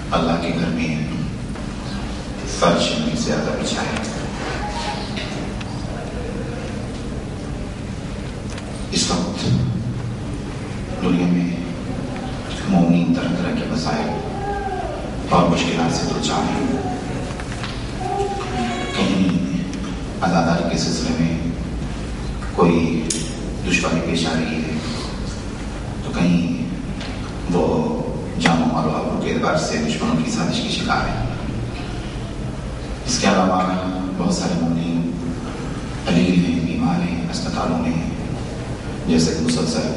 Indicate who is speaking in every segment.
Speaker 1: اللہ کے گھر میں فرش میں زیادہ بچھائے. اس وقت دنیا میں مومنین طرح طرح کے مسائل اور مشکلات سے دوچار ہیں. کہیں عزاداری کے سلسلے میں کوئی دشواری پیش آ رہی ہے تو کہیں وہ جان و مال و آبرو کے اعتبار سے دشمنوں کی سازش کی شکار ہے. اس کے علاوہ بہت سارے مومنین علیل ہیں، بیمار ہیں، اسپتالوں میں ہیں، جیسے کہ مسلسل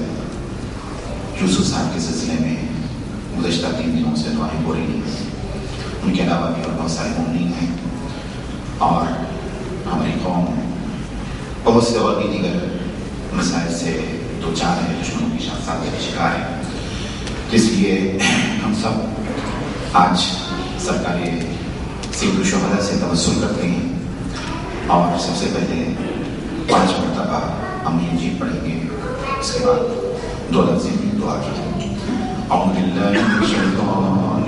Speaker 1: یوسف صاحب کے سلسلے میں گزشتہ 3 دنوں سے دعائیں ہو رہی ہیں. ان کے علاوہ بھی اور بہت سارے مومنین ہیں اور ہماری قوم بہت سے اور بھی دیگر مسائل سے دوچار ہے، دشمنوں کی سازش کا شکار ہے. اس لیے ہم سب آج سرکار سید الشہداء سے توسل کرتے ہیں اور سب سے پہلے 5 مرتبہ امین جی پڑھیں گے. اس کے بعد 2 لفظ میں دعا کی. اعوذ باللہ من الشیطان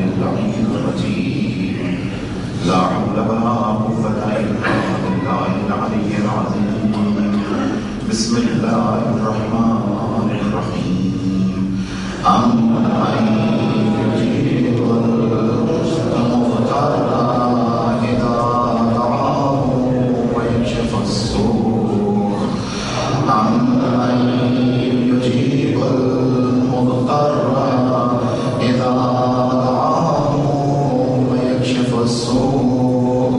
Speaker 1: الرجیم لا حول ولا قوة الا باللہ العلی العظیم. بسم اللہ الرحمن الرحیم. امن یجیب المضطر اذا دعاه ویکشف السوء. امن یجیب المضطر اذا دعاه ویکشف السوء.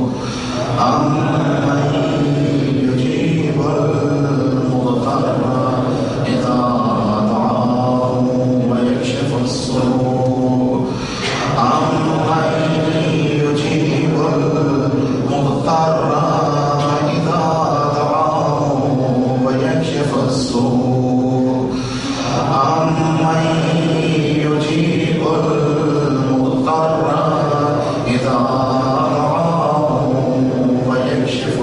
Speaker 1: امن یجیب المضطر اذا دعاه ویکشف السوء. امن یجیب المضطر اذا دعاه ویکشف السوء. امن یجیب المضطر اذا دعاه ویکشف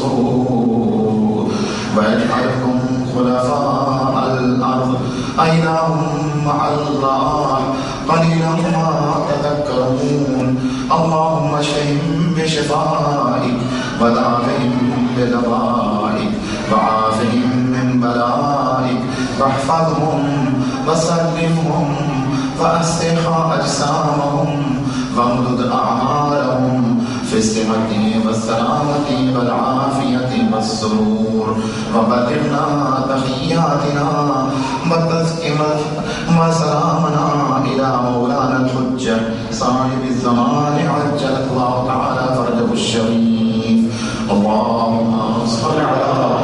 Speaker 1: السوء ویجعلکم خلفاء الارض أإله مع الله قليلا ما تذكرون. اللهم اشفهم بشفائك ودافهم بدوائك وعافهم من بلائك واحفظهم وسلمهم فأصلح أجسامهم وامدد أعمالهم في الصحة والسلامة والعافية والسرور. وبلغنا تحياتنا والتذكرة وسلامنا إلى مولانا الحجة صاحب الزمان عجل الله تعالى فرجه الشريف. اللهم صل على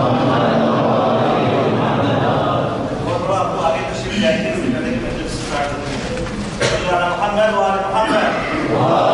Speaker 1: محمد وعلى محمد.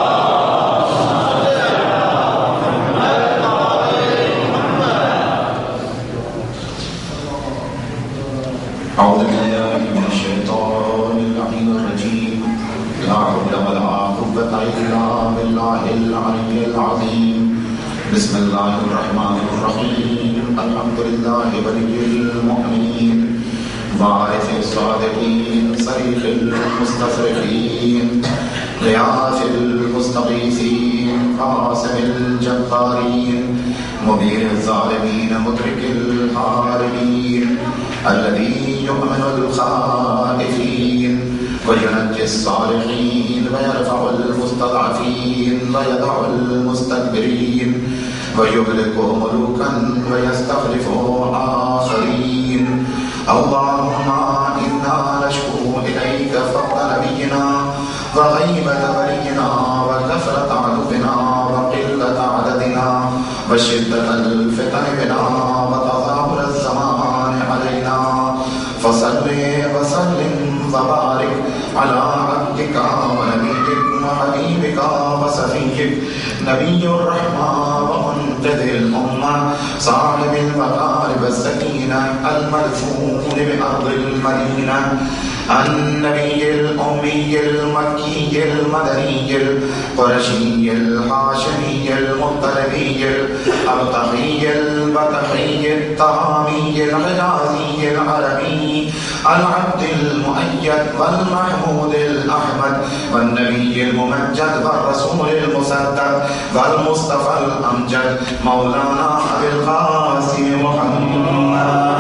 Speaker 1: أعوذ بالله من الشيطان اللعين الرجيم لا حول ولا قوة إلا بالله العلي العظيم. بسم الله الرحمن الرحيم. الحمد لله ولي المؤمنين باعث الصادقين صريخ المستفرقين غياث المستغيثين قاسم الجبارين مبين الظالمين مدرك الهاربين الذي يؤمن الخائفين وينجي الصالحين ويرفع المستضعفين ويدع المستكبرين ويهلك ملوكا ويستخلف آخرين. اللهم إنا نشكو إليك فضل نبينا وغيبة ولينا وكثرة عدونا وقلة عددنا وشدة الفتن بنا وتظاهر الزمان علينا. فصل وسلم وبارك على عبدك ونبيك وحبيبك وصفيك نبي الرحمة ومنقذ الأمة صاحب المكارم السكينة المدفون بأرض المدينة النبي الأمي المكي المدني القرشي الهاشمي المطلبي الأبطحي البطحي الطهامي الحجازي العربي العبد المؤيد والمحمود الأحمد والنبي الممجد والرسول المصدق والمصطفى الأمجد مولانا أبي القاسم محمد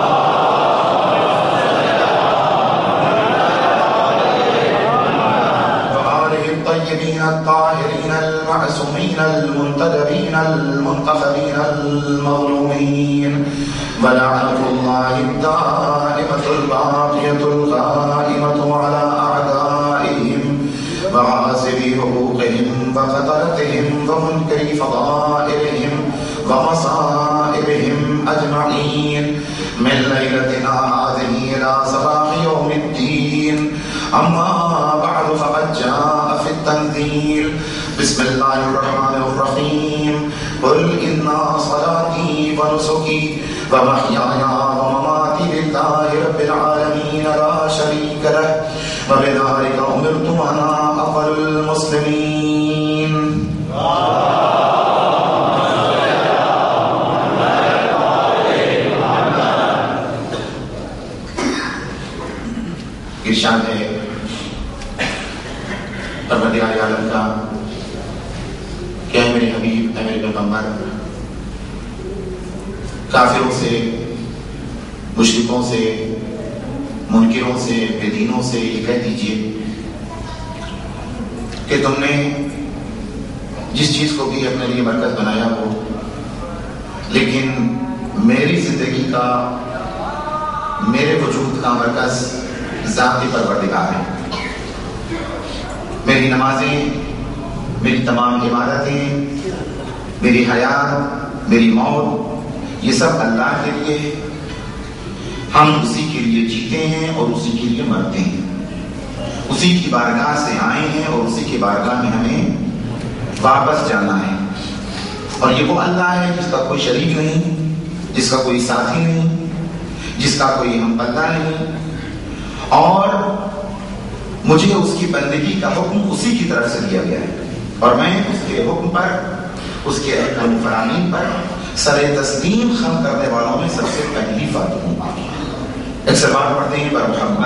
Speaker 1: الطاهرين المعصومين المنتدبين المنتخبين المظلومين ولعنة الله الدائمة الباقية القائمة على أعدائهم وغاصبي حقوقهم وقتلتهم ومنكري فضائلهم ومصائبهم أجمعين من ليلتنا هذه إلى صباح يوم الدين. أما بعد فقد جاء في التنزيل بسم الله الرحمن الرحيم قل إن صلاتي ونسكي ومحياي ومماتي لله رب العالمين لا شريك له وبذلك أمرت وأنا أول المسلمين. ارشاد ہے پروردگار عالم کا کہ اے میرے حبیب، اے میرے پیغمبر، کافروں سے، مشرکوں سے، منکروں سے، بے دینوں سے یہ کہہ دیجئے کہ تم نے جس چیز کو بھی اپنے لیے مرکز بنایا ہو، لیکن میری زندگی کا، میرے وجود کا مرکز ذاتی پروردگار ہے. میری نمازیں، میری تمام عبادتیں، میری حیات، میری موت، یہ سب اللہ کے لیے ہے. ہم اسی کے لیے جیتے ہیں اور اسی کے لیے مرتے ہیں. اسی کی بارگاہ سے آئے ہیں اور اسی کی بارگاہ میں ہمیں واپس جانا ہے. اور یہ وہ اللہ ہے جس کا کوئی شریک نہیں، جس کا کوئی ساتھی نہیں، جس کا کوئی ہم پلہ نہیں. اور مجھے اس کی بندگی کا حکم اسی کی طرف سے دیا گیا ہے اور میں اس کے حکم پر، اس کے احکام فرامین پر سر تسلیم خم کرنے والوں میں سب سے پہلی فرد ہوں. ایک سے بات پڑھتے ہیں پر محمد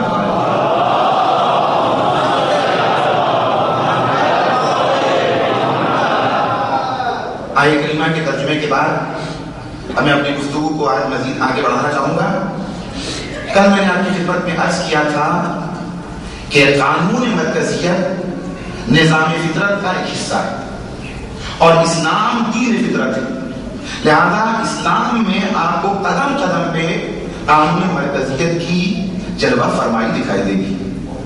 Speaker 1: آیہ کریمہ کے ترجمے کے بعد میں اپنی گفتگو کو آج مزید آگے بڑھانا چاہوں گا. کل میں نے آپ کی خدمت میں عرض کیا تھا کہ قانون مرکزیت نظام فطرت کا ایک حصہ ہے اور اسلام دین فطرت ہے. لہذا اسلام میں آپ کو قدم قدم پہ قانون مرکزیت کی جلوہ فرمائی دکھائی دے گی.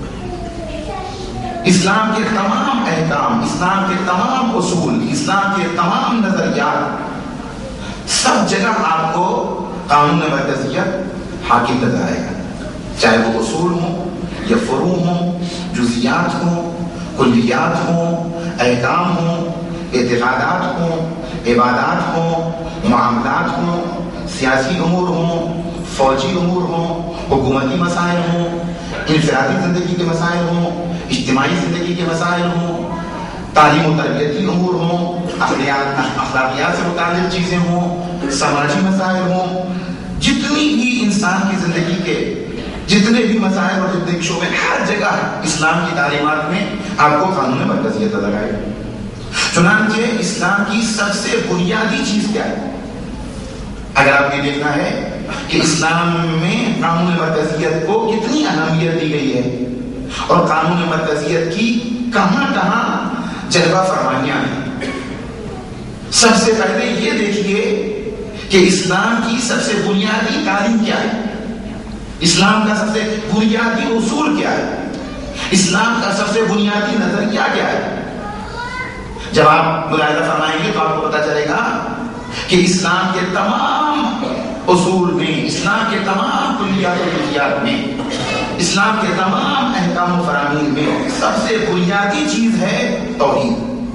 Speaker 1: اسلام کے تمام احکام، اسلام کے تمام اصول، اسلام کے تمام نظریات، سب جگہ آپ کو قانون مرکزیت حاکم نظر آئے گا. چاہے وہ اصول ہوں یا فروع ہوں، جزیات ہوں، کلیات ہوں، احکام ہوں، اعتقادات ہوں، عبادات ہوں، معاملات ہوں، سیاسی امور ہوں، فوجی امور ہوں، حکومتی مسائل ہوں، انفرادی زندگی کے مسائل ہوں، اجتماعی زندگی کے مسائل ہوں، تعلیم و تربیتی امور ہوں، اخلاقیات سے متعلق چیزیں ہوں، سماجی مسائل ہوں. جتنی بھی انسان کی زندگی کے جتنے بھی مسائل اور جتنے بھی شعبے، ہر جگہ اسلام کی تعلیمات میں آپ کو قانون مرکزیت نظر آئے. چنانچہ اسلام کی سب سے بنیادی چیز کیا ہے؟ اگر آپ یہ دیکھنا ہے کہ اسلام میں قانون مرکزیت کو کتنی اہمیت دی گئی ہے اور قانون مرکزیت کی کہاں کہاں جلوہ فرمائیاں ہیں. سب سے پہلے یہ دیکھیے کہ اسلام کی سب سے بنیادی تعلیم کیا ہے، اسلام کا سب سے بنیادی اصول کیا ہے، اسلام کا سب سے بنیادی نظریہ کیا ہے. جب آپ ملاحظہ فرمائیں گے تو آپ کو پتا چلے گا کہ اسلام کے تمام اصول میں، اسلام کے تمام کلیات و جزیات میں، اسلام کے تمام احکام و فرامین میں سب سے بنیادی چیز ہے توحید.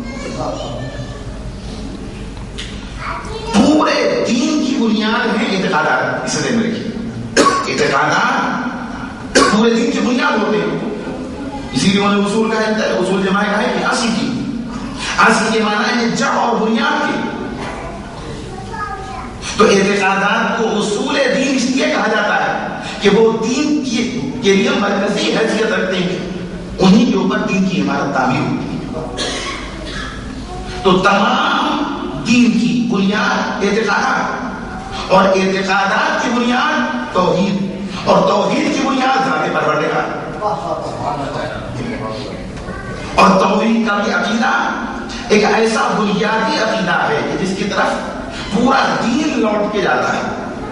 Speaker 1: پورے دین کی بنیاد ہے اعتقادات. اسے ذہن میں رکھیے، اعتقادات پورے دین کی بنیاد ہوتے ہیں. اسی لیے انہوں نے اصول کا ہے، اصول جماعت کا ہے کہ اصل کی، اصل کے معنی ہے جڑ اور بنیاد کی. تو اعتقادات کو اصول دین اس لیے کہا جاتا ہے کہ وہ دین کے لیے مرکزی حیثیت رکھتے ہیں. انہی کے اوپر دین کی عمارت تعمیر ہوتی ہے۔ تو تمام دین کی بنیاد اعتقادات، اور اعتقادات کی بنیاد توحید، اور توحید کی بنیاد ذات پروردگار، اور توحید کا بھی عقیدہ ایک ایسا بنیادی عقیدہ ہے کہ جس کی طرف پورا دین لوٹ کے جاتا ہے۔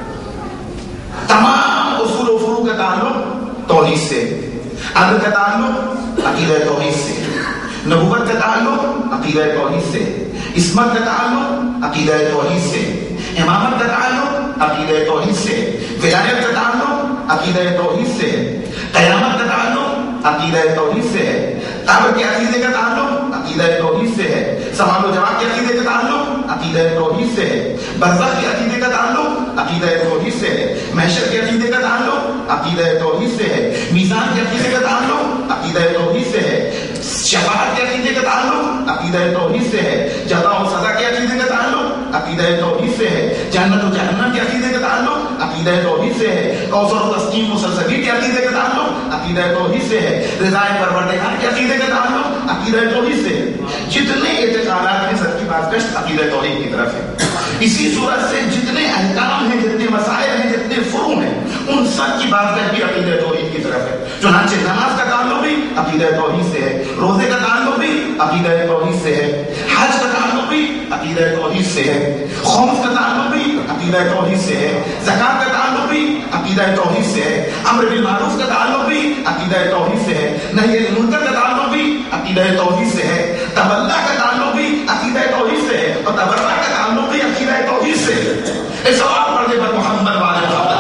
Speaker 1: تمام اصول و فروع کا تعلق توحید سے، عدل کا تعلق عقیدہ توحید سے، نبوت کا تعلق عقیدہ توحید سے، عصمت کا تعلق عقیدہ توحید سے، امامت کا تعلق عقیدہ توحید سے، ولایت کا تعلق عقیدہ توحید سے، قیامت کا تعلق عقیدہ توحید سے ہے، قبر کے عقیدے کا تعلق عقیدہ توحید سے ہے، سوال و جواب کے عقیدے کا تعلق عقیدہ توحید سے ہے، برزخ کے عقیدے کا تعلق عقیدہ توحید سے ہے، محشر کے عقیدے کا تعلق عقیدہ توحید سے ہے، میزان کے عقیدے کا تعلق عقیدہ توحید سے ہے، شفاعت کے عقیدے کا تعلق عقیدہ توحید سے ہے، جزا و سزا کے عقیدے کا تعلق عقیدہ توحید سے ہے، جنت و جہنم کے عقیدے کا تعلق عقیدہ توحید سے ہے، کوثر و تسکین و سلسبیل کے عقیدے کا تعلق عقیدہ توحید سے ہے، رضا پروردگار کے عقیدے کا تعلق عقیدہ توحید سے ہے۔ جتنے اعتقادات ہیں سب کی بات کشت عقیدہ توحید کی طرف ہے۔ اسی صورت سے جتنے احکام ہیں، جتنے مسائل ہیں، جتنے فروع ہیں، ان سب کی بات کشت بھی عقیدہ توحید کی طرف ہے۔ چنانچہ نماز کا تعلق بھی عقیدہ توحید سے ہے، روزے کا تعلق بھی عقیدہ توحید سے ہے، حج کا تعلق بھی عقیدہ توحید سے ہے، خمس کا تعلق بھی عقیدہ توحید سے ہے، زکات کا تعلق بھی عقیدہ توحید سے ہے، امر بالمعروف کا تعلق بھی عقیدہ توحید سے ہے، نہی عن المنکر کا تعلق بھی عقیدہ توحید سے ہے، تولہ کا تعلق بھی عقیدہ توحید سے ہے، اور تبرع کا تعلق بھی عقیدہ توحید سے ہے۔ اس سوال پڑھنے پر محمد والے محمد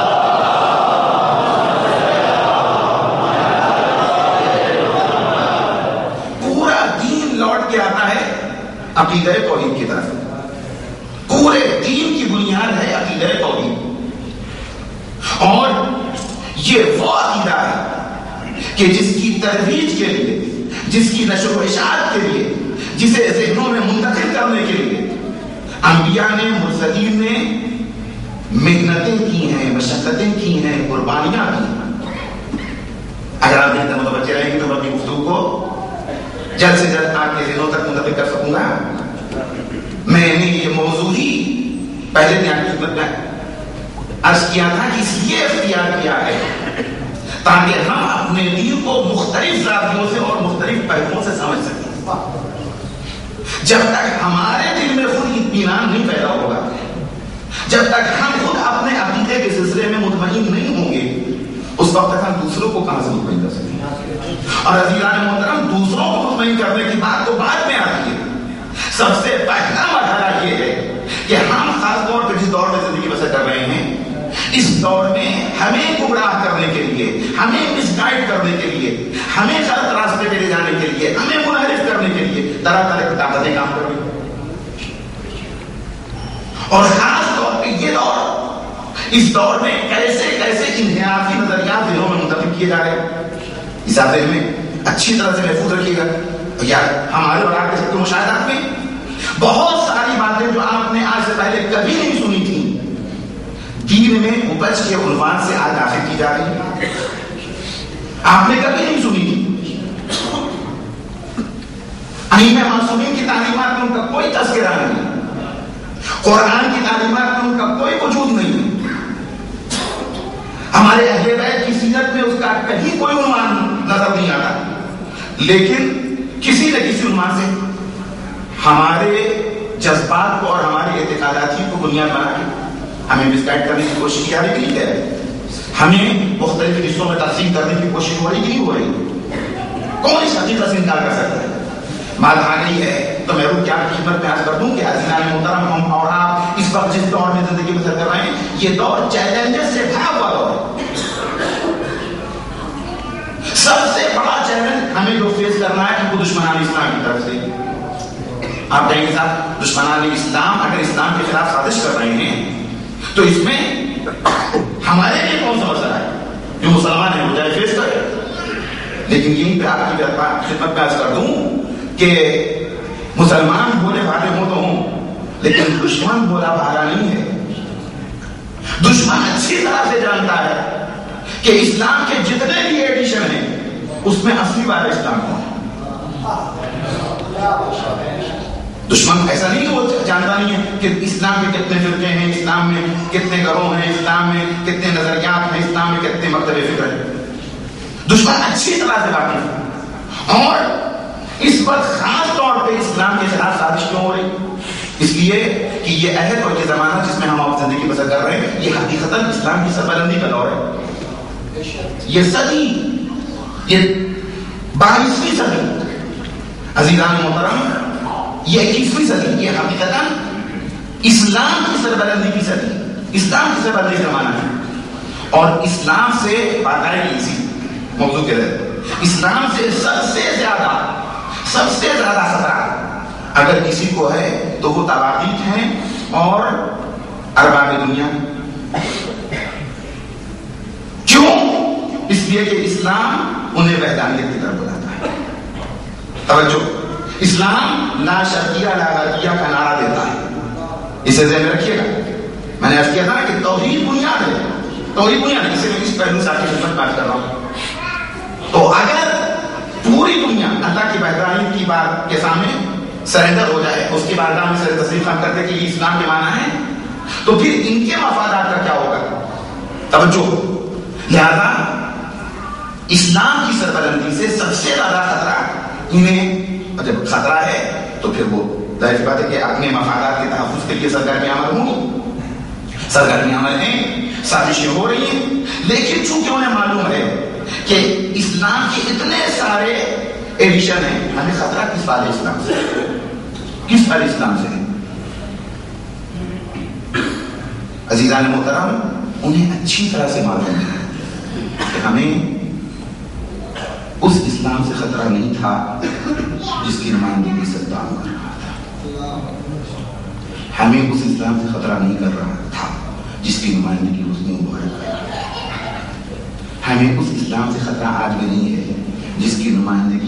Speaker 1: پورا دین لوٹ کے آتا ہے عقیدہ توحید کی طرف۔ پورے دین کی بنیاد ہے عقیدہ توحید، اور یہ وہ عقیدہ ہے کہ جس کی ترویج کے لیے، جس کی نشر و اشاعت کے لیے، جسے ذہنوں میں منتقل کرنے کے لیے انبیاء نے، مرسلین نے محنتیں کی ہیں، مشقتیں کی ہیں، قربانیاں کی ہیں۔ اگر آپ دیکھتے ہیں تو بچے رہیں گے تو اپنی گفتگو کو جلد سے جلد آپ کے ذہنوں تک منتقل کر سکوں گا۔ میں نے یہ موضوع ہی پہلے دن آپ کی خدمت میں عرض کیا تھا کہ اس لیے اختیار کیا ہے تاکہ ہم اپنے دین کو مختلف زاویوں سے اور مختلف پہلوؤں سے سمجھ سکیں۔ جب تک ہمارے دل میں خود اطمینان نہیں پیدا ہوگا، جب تک ہم خود اپنے عقیدے کے سلسلے میں مطمئن نہیں ہوں گے، اس وقت تک ہم دوسروں کو کہاں سے مطمئن کر سکیں گے؟ اور عزیزان محترم، دوسروں کو مطمئن کرنے کی بات تو بعد میں آتی ہے۔ سب سے پہلا مرحلہ یہ ہے کہ ہم خاص طور پر جس دور میں زندگی بسر کر رہے ہیں، اس دور میں ہمیں گمراہ کرنے کے لیے، ہمیں مس گائیڈ کرنے کے لیے، ہمیں غلط راستے پہ لے جانے کے لیے، ہمیں منحرف کرنے کے لیے طرح طرح کی طاقتیں کام کر رہی ہیں۔ اور خاص طور پہ یہ دور، اس دور میں کیسے کیسے انحرافی نظریات دلوں میں منتقل کیے جا رہے ہیں، اس ذہن میں اچھی طرح سے محفوظ رکھیے گا۔ یار ہمارے اور آپ کے سب کے مشاہدات میں بہت ساری باتیں جو آپ نے آج سے پہلے کبھی نہیں سنی تھی، دین میں اپج کے عنوان سے آج داخل کی جا رہی ہے۔ آپ نے کبھی نہیں سنی تھی۔ ائمہ معصومین کی تعلیمات میں ان کا کوئی تذکرہ نہیں، قرآن کی تعلیمات میں ان کا کوئی وجود نہیں، ہمارے اہل بیت کی سیرت میں اس کا کہیں کوئی عنوان نظر نہیں آتا، لیکن کسی نہ کسی عنوان سے ہمارے جذبات کو اور ہماری اعتقادات کو بنیاد بنا کے ہمیں مس گائیڈ کرنے کی کوشش کی جا رہی نہیں ہے، ہمیں مختلف حصوں میں تقسیم کرنے کی کوشش ہو رہی کہ نہیں ہو رہی؟ کون اس حقیقت سے انکار کر سکتا ہے؟ بات آ گئی ہے تو میں روح کیا خدمت میں عرض کر دوں کہ عزیزان محترم، ہم اور آپ اس وقت جس دور میں زندگی بسر کر رہے ہیں، یہ دور چیلنجز سے بھرا ہوا دور ہے۔ سب سے بڑا چیلنج ہمیں جو فیس کرنا ہے کہ وہ دشمنان اسلام کی طرف سے۔ آپ کہیں گے صاحب دشمنان اسلام اگر اسلام کے خلاف سازش کر رہے ہیں تو اس میں ہمارے لیے کون سا مسئلہ ہے؟ جو مسلمان ہے وہ جائے فیس کرے، لیکن یہیں پہ آپ کی خدمت میں عرض کر دوں کہ مسلمان بولے بھالے ہوں تو ہوں، لیکن دشمن بولا بھالا نہیں ہے۔ دشمن اچھی طرح سے جانتا ہے کہ اسلام کے جتنے بھی ایڈیشن ہیں اس میں اصلی والا اسلام کون ہے؟ دشمن ایسا نہیں کہ وہ جانتا نہیں ہے کہ اسلام کے کتنے فرقے ہیں، اسلام میں کتنے گروہ ہیں، اسلام میں کتنے نظریات ہیں، اسلام میں کتنے مکتب فکر ہیں. دشمن اچھی طرح سے واقف ہے. اور اس وقت خاص طور پہ اسلام کے خلاف سازش کیوں ہو رہی؟ اس لیے کہ یہ عہد اور یہ زمانہ جس میں ہم آپ زندگی بسر کر رہے ہیں، یہ حقیقتاً اسلام کی سربلندی کا دور ہے. یہ صدی، یہ 22ویں صدی عزیزان محترم، یہ 21ویں صدی، یہ حقیقتاً اسلام کی سربلندی کی صدی، اسلام کی سربلندی کا زمانہ ہے. اور اسلام سے بات آئے گی اسی موضوع کے لیے، اسلام سے سب سے زیادہ خطرہ اگر کسی کو ہے تو وہ طواغیت ہیں اور ارباب دنیا. کیوں؟ اس لیے کہ اسلام انہیں وحدانیت کی طرف بلاتا ہے. توجہ، اسلام لا شرعیہ لا غربیہ کا نعرہ دیتا ہے. اسے ذہن میں رکھیے گا. میں نے عرض کیا تھا کہ توحید بنیاد ہے، توحید بنیاد ہے. اسے میں اس پہلو سے آپ کی خدمت بات کر رہا ہوں. تو اگر پوری دنیا اللہ کی وحدانیت کی بات کے سامنے سرنڈر ہو جائے، اس کی بارگاہ میں سر تسلیم خم کرتے کہ یہ اسلام کے معنی ہے، تو پھر ان کے مفادات کا کیا ہوگا؟ توجہ، لہذا اسلام کی سربلندی سے سب سے زیادہ خطرہ انہیں، جب خطرہ ہے تو پھر وہ ظاہر بات ہے کہ اپنے مفادات کے تحفظ کے لیے سرگرمی عمل ہوں، سرگرمی عمل ہیں، سازشیں ہو رہی ہیں. لیکن چونکہ انہیں معلوم ہے کہ اسلام کے اتنے سارے ایڈیشن ہیں، ہمیں خطرہ کس والے اسلام سے، کس والے اسلام سے ہے؟ عزیزان محترم، انہیں اچھی طرح سے معلوم ہے کہ ہمیں اس اسلام سے خطرہ نہیں تھا جس کی نمائندگی صدام کر رہا تھا. ہمیں اس اسلام سے خطرہ نہیں کر رہا تھا جس کی نمائندگی حسنی مبارک کر رہا تھا. ہمیں اس اسلام سے خطرہ آج بھی نہیں ہے جس کی نمائندگی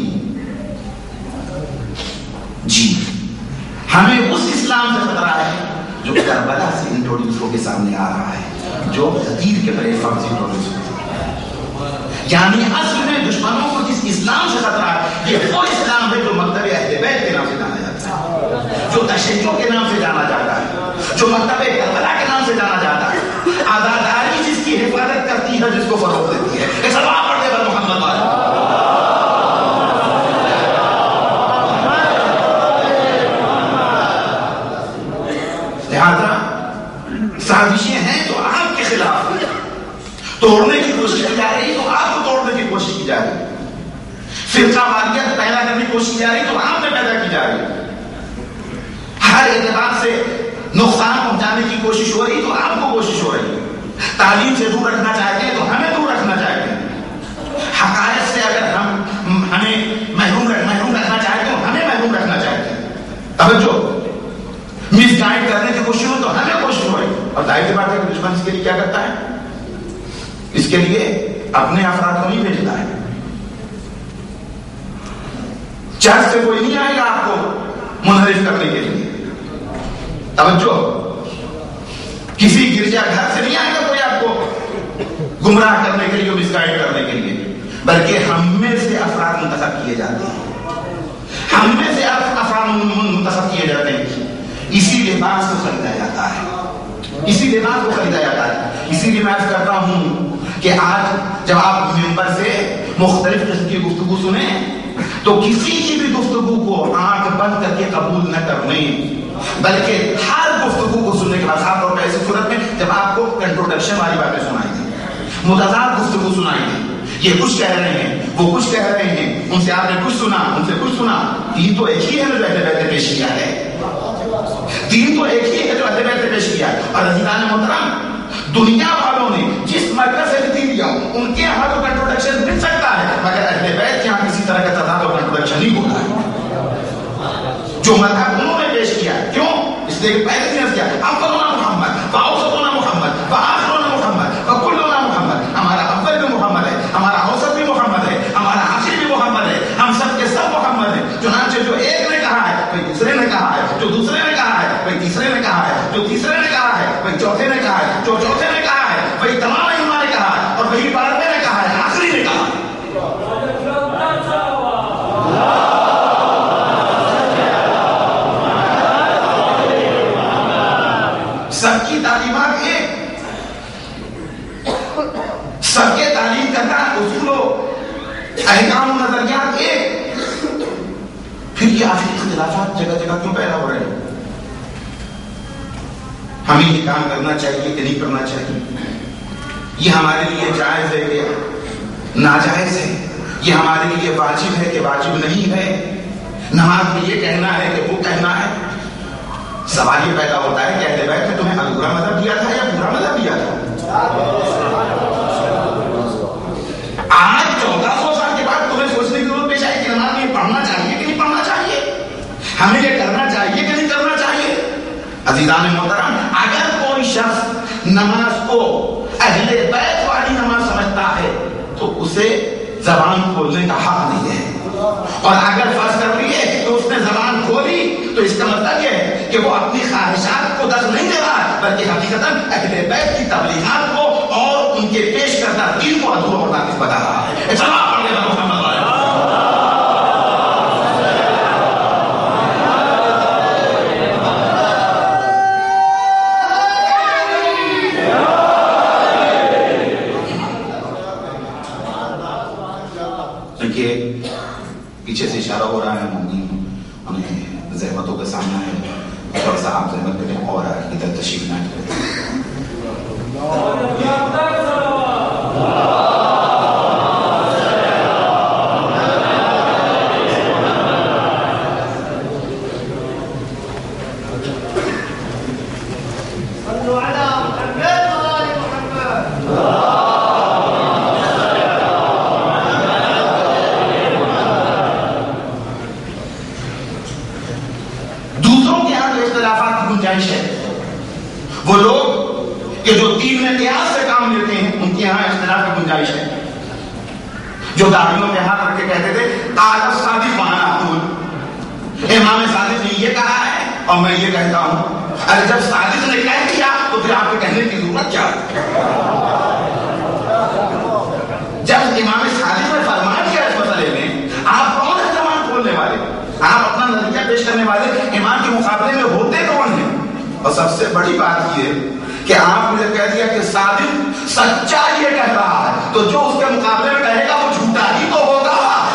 Speaker 1: ہمیں اس اسلام سے خطرہ ہے جو کربلا سے انٹروڈیوس ہو کے سامنے آ رہا ہے، جو غدیر کے پلیٹ فارم سے انٹروڈیوس ہو. یعنی اصل میں دشمنوں کو جس اسلام سے خطرہ ہے، یہ وہ اسلام ہے جو مکتب اہل بیت کے نام سے جانا جاتا ہے، جو تشیع کے نام سے جانا جاتا ہے، جو مکتب کربلا کے نام سے جانا جاتا ہے. آزاداری جس کی حفاظت کرتی ہے، جس کو فروغ دیتی ہے. ایک سلام پڑھ دے بر محمد والا. لہذا سازشیں ہیں جو آپ کے خلاف توڑنے کی کوشش کی جا رہی ہے، تو آپ کو توڑنے کی کوشش کی جا رہی ہے. فرقہ واریت پیدا کرنے کی کوشش کی جا رہی ہے، تو آپ نے پیدا کی جا رہی ہے. ہر اعتبار سے نقصان پہنچانے کی کوشش ہو رہی ہے، تو آپ کو کوشش ہو رہی ہے. تعلیم سے دور رکھنا چاہتے ہیں تو ہمیں دور رکھنا چاہتے ہیں. حقائق سے اگر ہمیں محروم رکھنا چاہتے ہیں تو ہمیں محروم رکھنا چاہتے ہیں. توجہ، مس گائیڈ کرنے کی کوشش ہو تو ہمیں کوشش ہو رہی ہے. اور ظاہر سی بات ہے کہ دشمن اس کے لیے کیا کرتا ہے؟ اس کے لیے اپنے افراد کو نہیں بھیجتا ہے. چرچ سے کوئی نہیں آئے گا آپ کو منحرف کرنے کے لیے. توجہ، کسی گرجا گھر سے نہیں آئے گا کوئی آپ کو گمراہ کرنے کے لیے، مس گائیڈ کرنے کے لیے، بلکہ ہم میں سے افراد منتخب کیے جاتے ہیں. ہم میں سے افراد منتخب کیے جاتے ہیں. اسی لباس کو خریدا جاتا ہے، اسی لباس کو خریدا جاتا ہے. اسی لیے میں عرض کرتا ہوں کہ آج جب آپ ممبر سے مختلف قسم کی گفتگو سنیں تو کسی کی بھی گفتگو کو آنکھ بند کر کے قبول نہ کریں، بلکہ ہر گفتگو کو سننے کے بعد، خاص طور پر ایسی صورت میں جب آپ کو انٹروڈکشن والی باتیں سنائی دیں، متضاد گفتگو سنائی دیں، یہ کچھ کہہ رہے ہیں، وہ کچھ کہہ رہے ہیں، ان سے آپ نے کچھ سنا، ان سے کچھ سنا. دین تو ایک ہی ہے جو بیٹھے بیٹھے پیش کیا ہے. دین تو ایک ہی ہے جو بیٹھے بیٹھے پیش کیا ہے. اور عزیزان محترم، دنیا والوں نے جس مرکز سے دین لیا ان کے یہاں تو کنٹروڈکشن مل سکتا ہے، مگر اہل بیت کے یہاں کسی طرح کا تضاد اور کنٹروڈکشن نہیں ہوتا ہے. جو مذہب انہوں نے پیش کیا، کیوں؟ اس لیے پہلے سے کیا افضلنا محمد واوسطنا محمد واخرنا محمد وکلنا محمد. ہمارا اول بھی محمد ہے، ہمارا اوسط بھی محمد ہے، ہمارا آخر بھی محمد ہے، ہم سب کے سب محمد ہیں. چنانچہ جو ایک نے کہا ہے کوئی دوسرے نے کہا ہے، جو دوسرے نے کہا ہے کوئی تیسرے نے کہا ہے، جو تیسرے نے کہا ہے کوئی چوتھے نے کہا ہے، جو چوتھے نے کہا ہے وہی تمام ائمہ نے کہا ہے، اور وہی بارہویں نے کہا ہے، آخری نے کہا ہے. پھر یہ آخری اختلافات جگہ جگہ کیوں پیدا ہو رہے ہیں؟ ہمیں یہ کام کرنا چاہیے کہ نہیں کرنا چاہیے؟ یہ ہمارے لیے جائز ہے کہ ناجائز ہے؟ یہ ہمارے لیے واجب ہے کہ واجب نہیں ہے؟ نماز میں یہ کہنا ہے کہ وہ کہنا ہے؟ سوال یہ پیدا ہوتا ہے کہ اہل بیت نے تمہیں ادھورا مذہب دیا تھا یا پورا مذہب دیا تھا؟ آج 1400 سال کے بعد تمہیں سوچنے کی ضرورت پیش آئی کہ نماز میں پڑھنا چاہیے کہ نہیں پڑھنا چاہیے؟ ہمیں یہ کرنا چاہیے کہ نہیں کرنا چاہیے؟ عزیزان محترم، اگر کوئی شخص نماز کو اہل بیت والی نماز سمجھتا ہے تو اسے زبان کھولنے کا حق نہیں ہے، اور اگر فرض کر لیے تو اس نے زبان کھولی تو اس کا مطلب یہ ہے کہ وہ اپنی خواہشات کو دست نہیں دے رہا، بلکہ حقیقتاً اہل بیت کی تبلیغات کو اور ان کے پیش کردہ دین کو ادھورا اور ناقص بتا رہا ہے۔ پیچھے سے اشارہ ہو رہا ہے، انہیں زحمتوں کا سامنا ہے، تھوڑا سا آپ زحمت کریں اور ادھر تشریف نہ کریں۔ وہ لوگ کہ جو دین میں قیاس سے کام لیتے ہیں ان کے یہاں اختلاف کی گنجائش ہے۔ جو داڑھیوں میں ہاتھ رکھ کے کہتے تھے قال الصادق وانا اقول، امام صادق نے یہ کہا ہے اور میں یہ کہتا ہوں۔ ارے جب صادق نے کہہ دیا تو پھر آپ کو کہنے کی ضرورت کیا ہے؟ جب امام صادق نے فرما دیا اس مسئلے میں، آپ کون ہے زبان کھولنے والے؟ آپ اپنا نظریہ پیش کرنے والے امام کے مقابلے میں ہوتے کون ہیں؟ اور سب سے بڑی بات یہ کہ آپ نے کہہ دیا کہ صادق سچا یہ کہہ رہا ہے، تو جو اس کے مقابلے میں کہے گا وہ جھوٹا ہی تو ہوگا۔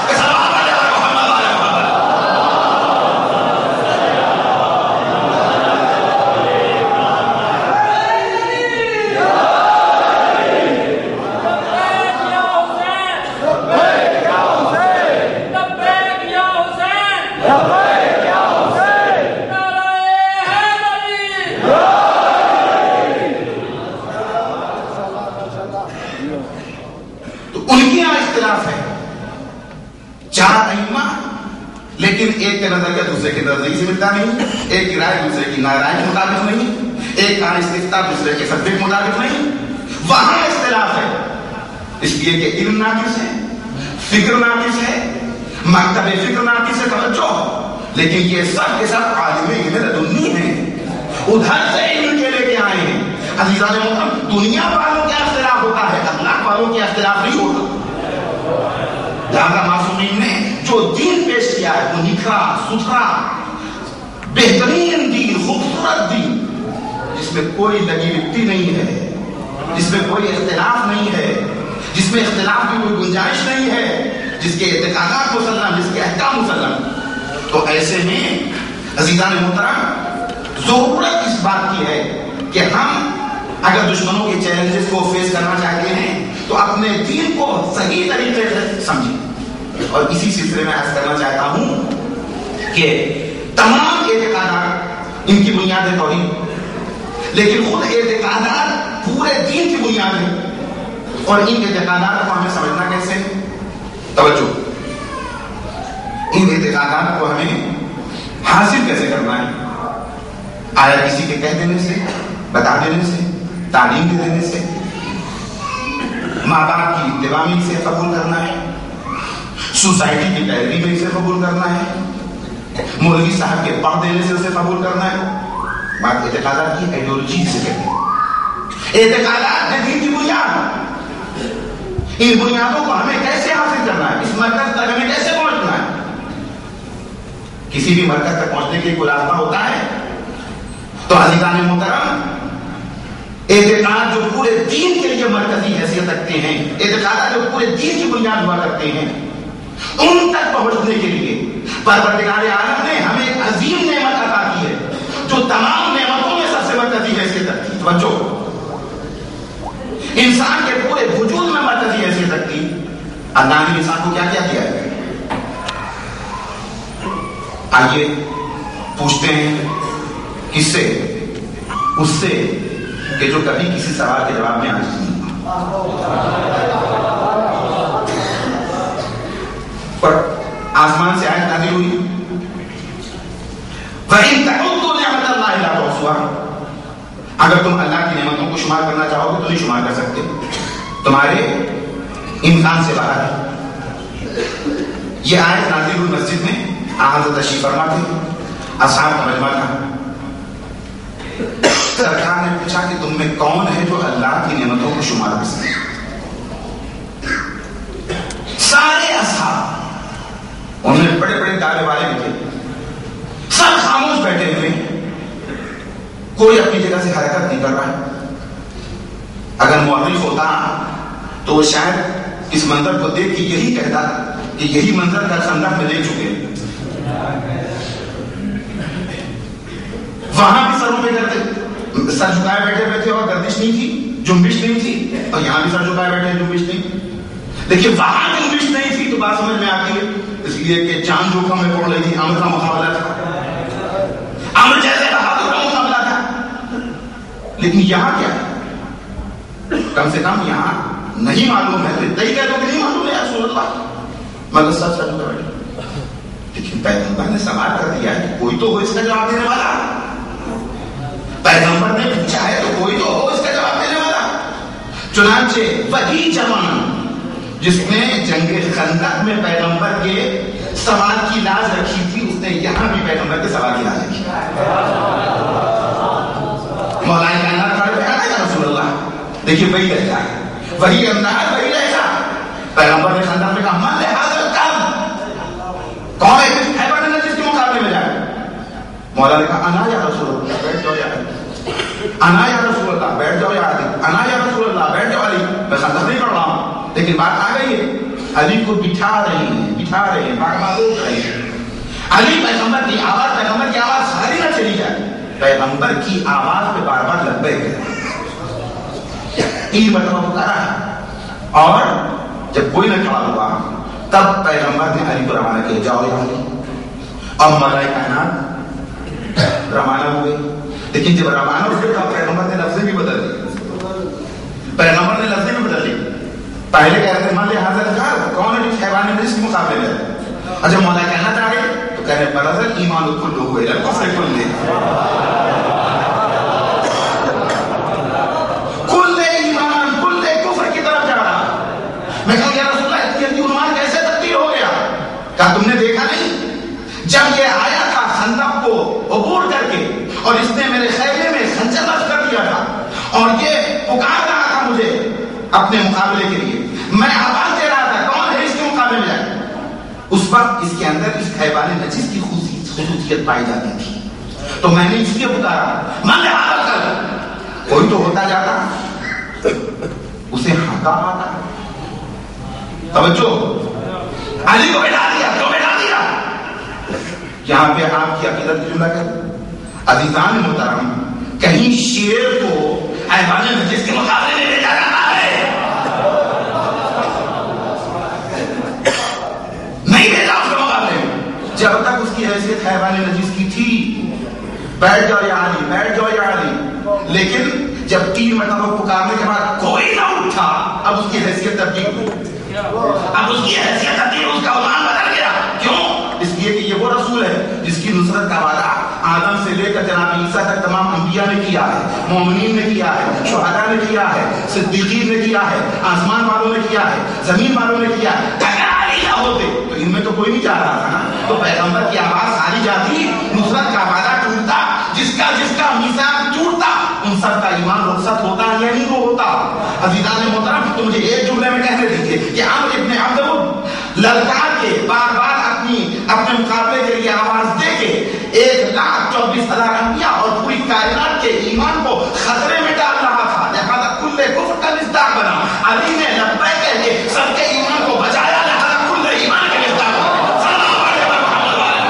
Speaker 1: ایک کے نظریہ دوسرے کے نظریے سے ملتا نہیں، ایک کی رائے دوسرے کی رائے کے مطابق نہیں، ایک کا استفتاء دوسرے کے فتوے کے مطابق نہیں، وہاں اختلاف ہے۔ اس لیے کہ علم ناقص ہے، فکر ناقص ہے، مکتب فکر ناقص ہے، توجہ، لیکن یہ سب کے سب عالم علم لدنی ہیں، ادھر سے علم کے لے کے آئے ہیں۔ عزیزان محترم، دنیا والوں کا اختلاف ہوتا ہے، اللہ والوں کے اختلاف نہیں ہوتا۔ لہذا معصومین نے جو دین پیش کیا ہے وہ نکھرا ستھرا بہترین دین، خوبصورت دین، جس میں کوئی لگی لپٹی نہیں ہے، جس میں کوئی اختلاف نہیں ہے، جس میں اختلاف کی کوئی گنجائش نہیں ہے، جس کے اعتقادات مسلم، جس کے احکام مسلم۔ تو ایسے میں عزیزان محترم ضرورت اس بات کی ہے کہ ہم اگر دشمنوں کے چیلنجز کو فیس کرنا چاہتے ہیں تو اپنے دین کو صحیح طریقے سے سمجھیں۔ اور اسی سلسلے میں عرض کرنا چاہتا ہوں کہ تمام اعتقادات ان کی بنیاد ہے توحید، لیکن خود اعتقادات پورے دین کی بنیاد ہے، اور ان اعتقادات کو ہمیں سمجھنا کیسے؟ توجہ، ان اعتقادات کو ہمیں حاصل کیسے کرنا ہے؟ آیا کسی کے کہہ دینے سے، بتا دینے سے، تعلیم دے دینے سے، ماں باپ کی اتباع میں اسے قبول کرنا ہے، سوسائٹی کی پیروی میں اسے قبول کرنا ہے، مولوی صاحب کے پڑھ دینے سے اسے قبول کرنا ہے؟ بات اعتقادات کی آئیڈیولوجی سے کہتے ہیں۔ اعتقادات ہے دین کی بنیاد، ان بنیادوں کو ہمیں کیسے حاصل کرنا ہے؟ اس مرکز تک ہمیں کیسے پہنچنا ہے؟ کسی بھی مرکز تک پہنچنے کے لیے کوئی راستہ ہوتا ہے؟ تو عزیزان محترم، اعتقاد جو پورے دین کے لیے مرکزی حیثیت رکھتے ہیں، اعتقادات جو پورے دین کی بنیاد ہوا کرتے ہیں، ان تک پہنچنے کے لیے پروردگار عالم نے ہمیں ایک عظیم نعمت عطا کی ہے جو تمام نعمتوں میں سب سے مرکزی حیثیت رکھتی. توجہ، انسان کے پورے وجود میں مرکزی حیثیت رکھتی. اللہ نے انسان کو کیا کیا کیا ہے؟ آئیے پوچھتے ہیں کس سے؟ اس سے کہ جو کبھی کسی سوال کے جواب میں عاجز نہیں اور آسمان سے آیت نازل ہوئی وَإِن تَعُدُّوا نِعْمَتَ اللَّهِ لَا تُحْصُوهَا. اگر تم اللہ کی نعمتوں کو شمار کرنا چاہو گے تو نہیں شمار کر سکتے، تمہارے امکان سے باہر ہے. یہ آیت نازل ہوئی مسجد میں، حضرت تشریف فرما تھے، اصحاب کا مجمع تھا. سرکار نے پوچھا کہ تم میں کون ہے جو اللہ کی نعمتوں کو شمار کر سکے؟ سارے اصحاب، ان میں بڑے بڑے دعوے والے بھی تھے، سب خاموش بیٹھے ہوئے، کوئی اپنی جگہ سے حرکت نہیں کر رہا. اگر مورخ ہوتا تو وہ شاید اس منظر کو دیکھ کے یہی کہتا کہ یہی منظر کل خندق میں دیکھ چکے ہیں. وہاں بھی سروں پہ کرتے، سر جھکائے بیٹھے ہوئے تھے اور گردش نہیں تھی، جنبش نہیں تھی، اور یہاں بھی سر جھکائے بیٹھے جنبش نہیں. دیکھیے وہاں جنبش نہیں تھی تو بات سمجھ میں آتی ہے، اس لیے کہ جان جوکھم میں پڑ رہی تھی، امر کا مقابلہ تھا، امر جیسے بہادر کا مقابلہ تھا. لیکن یہاں کیا ہے؟ کم سے کم یہاں نہیں معلوم ہے، نہیں کہہ دو کہ نہیں معلوم ہے یا رسول اللہ، مگر سب سر جھکا بیٹھے. لیکن پیغمبر نے سوال کر دیا ہے کہ کوئی تو ہو اس کا جواب دینے والا. پیغمبر نے پوچھا ہے تو کوئی تو ہو اس کا جواب دینے والا. چنانچہ وہی جوان جس نے جنگ خندق میں پیغمبر کے سوال کی لاج رکھی تھی، اس نے یہاں بھی پیغمبر کے سوال کی لاج رکھی. مولانا کائنات کھڑے پہ آنا یا رسول اللہ، دیکھیے وہی رہتا ہے، وہی انداز، وہی رہتا. پیغمبر نے خندق میں کہا من لحاظ القلب، کون ہے خیبر نے جس کے مقابلے میں جائے؟ مولا نے کہا انا یا رسول اللہ، بیٹھ جاؤ یا علی، انا یا رسول اللہ، بیٹھ جاؤ یا علی، انا یا رسول اللہ، بیٹھ جاؤ علی. میں خندق نہیں پڑھ رہا ہوں، لیکن بات آ گئی ہے. علی کو بٹھا رہے ہیں، روک رہے ہیں. علی پیغمبر کی آواز، پیغمبر کی آواز ساری نہ چلی جائے، پیغمبر کی آواز پہ بار بار لبیک ہے، 3 مرتبہ پکارا ہے. اور جب کوئی نہ کھڑا ہوا تب پیغمبر نے علی کو روانہ کیا، جاؤ یا علی. اور مولا کائنات روانہ ہوئے. لیکن جب روانہ ہوئے تو پیغمبر نے لفظیں بھی بدل دی، پیغمبر نے لفظیں بھی بدل دی. پہلے کہہ رہے تھے مان لے حاضر کار، کون ہے جس حیوان نجس کے مقابلے میں؟ اور جب مولا کائنات آ گئے تو کہہ رہے برازل ایمان کلو ہوئے الکفر کلے، کل ایمان کل کفر کی طرف جا رہا. میں کہا یا رسول اللہ اتنی جلدی عنوان کیسے تبدیل ہو گیا؟ کہا تم نے دیکھا نہیں، جب یہ آیا تھا خندق کو عبور کر کے اور اس نے میرے خیمے میں خنجر رخ کر دیا تھا اور یہ پکار رہا تھا مجھے اپنے مقابلے کے لیے، میں آواز دے رہا تھا کون ہے اس کے مقابلے میں جائے. اس وقت اس کے اندر اس حیوان نجس کی خصوصیت پائی جاتی تھی، تو میں نے اس لیے پکارا من لحاظ کر. کوئی تو ہوتا جاتا اسے ہانکا آتا. توجہ، علی کو بیٹھا دیا، کیوں بیٹھا دیا؟ یہاں پہ آپ کی عقیدت کی جملہ کر عزیزان محترم، کہیں شیر کو حیوان نجس کے مقابلے میں بھیجا جاتا ہے؟ نہیں بھیجا اس کے مقابلے میں. جب تک اس کی حیثیت حیوان نجس کی تھی، بیٹھ جاؤ یا علی، بیٹھ جاؤ یا علی. لیکن جب 3 مرتبہ پکارنے کے بعد کوئی نہ اٹھا، اب اس کی حیثیت تبدیل ہوئی، اب اس کی حیثیت تبدیل، اس کا عنوان بدل گیا. کیوں؟ اس لیے کہ یہ وہ رسول ہے جس کی نصرت کا وعدہ آدم سے لے کر جناب عیسیٰ تک تمام انبیاء نے کیا ہے، مومنین نے کیا ہے، شہداء نے کیا ہے، صدیقین نے کیا ہے، آسمان والوں نے کیا ہے، زمین والوں نے کیا ہے. اگر علی نہ ہوتے تو ان میں تو کوئی نہیں جا رہا تھا نا. تو پیغمبر کی آواز ساری جاتی، نصرت کا وعدہ ٹوٹتا، جس کا میثاق ٹوٹتا، ان سب کا ایمان رخصت ہوتا ہے یا نہیں وہ ہوتا. عزیزان محترم، تو مجھے ایک جملے میں کہنے دیجیے کہ عمرو ابن عبد للکار کے بار بار اپنے مقابلے کے لیے آواز دے کے 1,24,000 انبیاء اور پوری کائنات کے ایمان کو خطرے میں ڈال رہا تھا. لہذا کل کفر کا مصداق بنا. علی نے لبیک کہہ کے سب کے ایمان کو بچایا، لہذا کل ایمان کے مصداق بنا.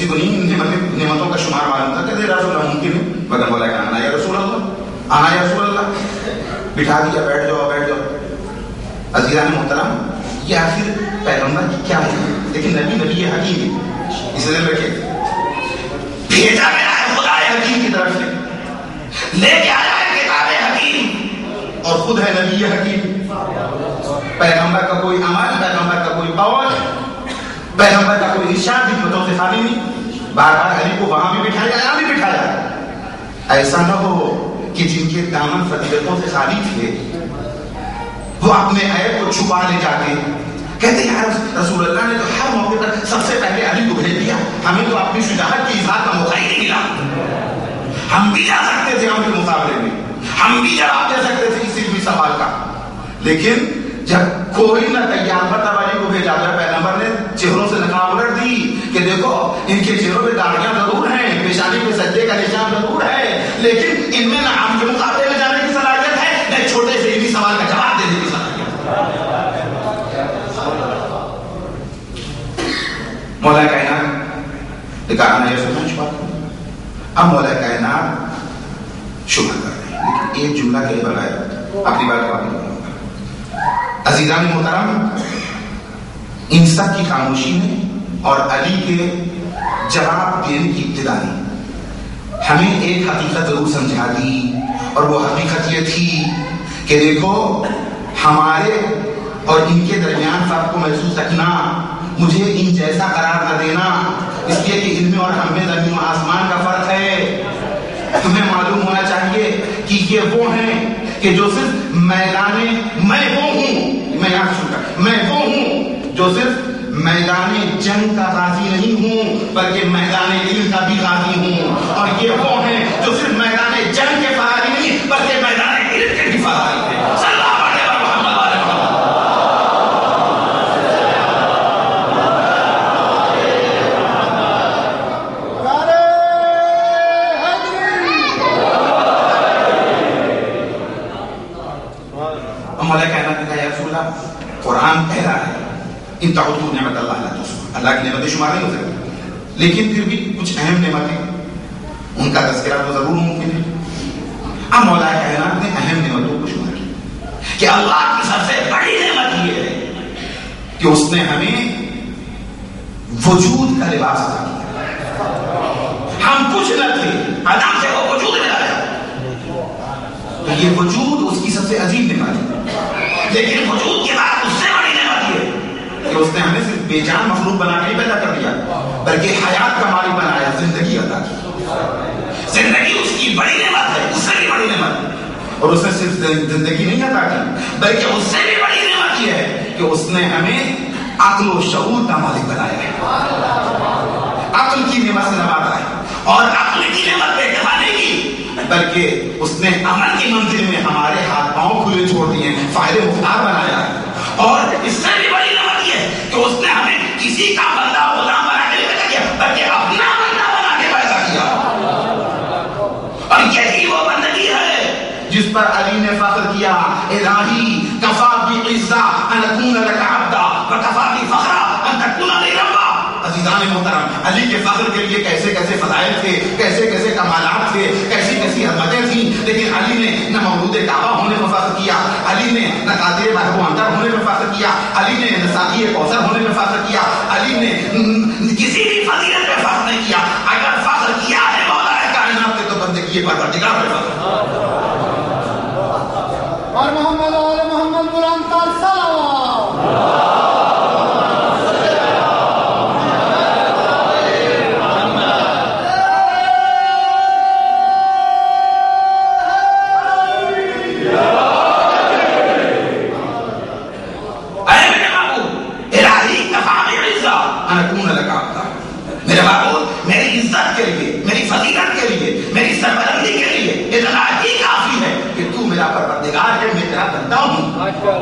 Speaker 1: کسی کو نہیں نعمتوں کا شمار معلوم تھا، کہتے رسول اللہ ممکن ہے، مگر بولا کہ آنا یا رسول اللہ، آنا یا رسول اللہ، بٹھا دیا، بیٹھ جاؤ بیٹھ جاؤ۔ عزیزان محترم، یہ آخر پیغمبر کی کیا ہے؟ لیکن نبی حکیم ہے، اسے دل رکھے، بھیجا گیا ہے خدا حکیم کی طرف سے، لے کے آیا ہے کتاب حکیم، اور خود ہے نبی حکیم۔ پیغمبر کا کوئی عمل، پیغمبر کا کوئی قول، پیغمبر کا کوئی ارشاد حکمتوں سے خالی نہیں۔ بار بار علی کو وہاں بھی بٹھایا، یہاں بھی بٹھایا۔ ایسا نہ ہو کہ جن کے دامن فضیلتوں سے خالی تھے وہ اپنے عیب کو چھپا لے جاتے، کہتے ہیں رسول اللہ نے تو ہر موقع پر سب سے پہلے علی کو بھیج دیا، ہمیں تو اپنی شجاعت کی اظہار کا موقع ہی نہیں ملا۔ ہم بھی جا سکتے تھے ان کے مقابلے میں، ہم بھی جواب دے سکتے تھے کسی بھی سوال کا، لیکن جب کوئی نہ تیار تھا تب علی کو بھیجا گیا۔ پیغمبر نے چہروں سے نقاب الٹ دی کہ دیکھو ان کے چہروں پہ داڑیاں ضرور ہیں، پیشانی پہ سجدے کا نشان ضرور ہے، لیکن ان میں نہ ہم کے مقابلے میں جانے کی صلاحیت ہے، نہ چھوٹے سے علمی سوال کا جواب دینے کی صلاحیت۔ مولا کائنات دکھانا ہے سوچنا چھپا، اب مولا کائنات شکر کر رہے ہیں، لیکن ایک جملہ کے بغیر اپنی بات کو آگے بڑھاؤں گا۔ عزیزان محترم، ان سب کی خاموشی نے اور علی کے جواب دینے کی ابتدا نے ہمیں ایک حقیقت ضرور سمجھا دی، اور وہ حقیقت یہ تھی کہ دیکھو ہمارے اور ان کے درمیان فرق کو محسوس رکھنا، مجھے ان جیسا قرار نہ دینا، اس لیے کہ ان میں اور ہم میں زمین و آسمان کا فرق ہے۔ ہمیں معلوم ہونا چاہیے کہ یہ وہ ہیں کہ جو صرف میں وہ ہوں جو صرف میدان جنگ کا غازی نہیں ہوں بلکہ میدان علم کا بھی غازی ہوں، اور یہ وہ ہیں جو صرف میدان جنگ کے فہاری نہیں بلکہ میدان علم کے بھی فہاری ہیں۔ مولا کہنا کہ یا رسول اللہ، قرآن کہہ رہا ہے ان تعدوا نعمت اللہ لا تحصوها، اللہ کی نعمتیں شمار نہیں ہو سکتی، لیکن پھر بھی کچھ اہم نعمتیں ان کا تذکرہ تو ضرور ممکن ہے۔ اب مولا کائنات نے اہم نعمتوں کو شمار کیا کہ اللہ کی سب سے بڑی نعمت یہ ہے کہ اس نے ہمیں وجود کا لباس عطا کیا۔ ہم کچھ نہ تھے، عدم سے وہ وجود میں آیا، تو یہ وجود اس کی سب سے عظیم نعمت ہے۔ لیکن وجود کے بعد اس سے بڑی نعمت یہ کہ اس نے ہمیں صرف بے جان مخلوق بنا کے پیدا کر دیا بلکہ حیات کا مالک بنایا، زندگی عطا کی۔ زندگی اس کی بڑی نعمت ہے، اس سے بھی بڑی نعمت ہے، اور اس نے صرف زندگی نہیں عطا کی بلکہ اس سے بھی بڑی نعمت یہ ہے کہ اس نے ہمیں عقل و شعور کا مالک بنایا ہے، عقل کی نعمت سے نوازا ہے، اور عقل کی نعمت پہ اکتفا نہیں کی بلکہ اس نے عمل کی منزل میں ہمارے ہاتھ پاؤں کھلے چھوڑ دیے ہیں، فائدے مختار بنایا ہے، اور اس سے بھی بڑی نعمت یہ ہے کہ اس نے ہمیں کسی کا بندہ غلام بنا کے پیدا کیا بلکہ اپنا بندہ بنا کے پیدا کیا، اور یہی وہ بندگی ہے جس پر علی نے فخر کیا، الہی کفا بالعزہ ان اکون لک عبدا وکفا بالفخر ان تکون لی ربا۔ عزیزان محترم، علی کے فخر کے لیے کیسے کیسے فضائل تھے، کیسے کیسے کمالات تھے، کیسی کیسی عظمتیں تھیں، لیکن علی نے نہ مولود کعبہ ہونے پر فخر کیا، علی نے نہ قادر محب و اندر ہونے پر فخر کیا، علی نے نہ ساقی کوثر ہونے پر فخر کیا، علی نے کسی بھی فضیلت پہ فخر نہیں کیا۔ اگر فخر کیا ہے مولا کائنات نے تو بندگی پروردگار پہ فخر کیا۔ اور محمد اور محمد بلند تر صلوات۔ میرے معبود، میری عزت کے لیے، میری فضیلت کے لیے، میری سربلندی کے لیے اتنا ہی کافی ہے کہ تو میرا پروردگار ہے، میں تیرا بندہ ہوں۔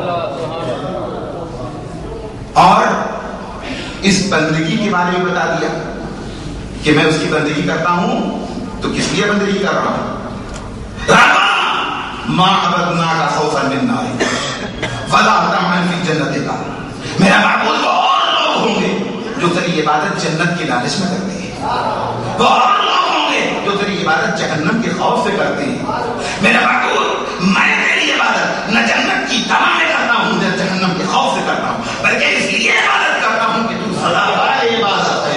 Speaker 1: اور اس بندگی کے بارے میں بتا دیا کہ میں اس کی بندگی کرتا ہوں تو کس لیے بندگی کر رہا ہوں؟ ربنا ما عبدناک خوفا من نارک ولا طمعا فی جنتک۔ میرا معبود وہ اور لوگ ہوں گے جو تیری عبادت جنت کی لالچ میں کرتے ہیں، وہ اور لوگ ہوں گے جو تیری عبادت جہنم کے خوف سے کرتے ہیں. میرے محبوب میں تیری عبادت نہ جنت کی تمام کرتا ہوں نہ جہنم کے خوف سے کرتا ہوں بلکہ اس لیے عبادت کرتا ہوں کہ تو سزا والے عبادت ہے.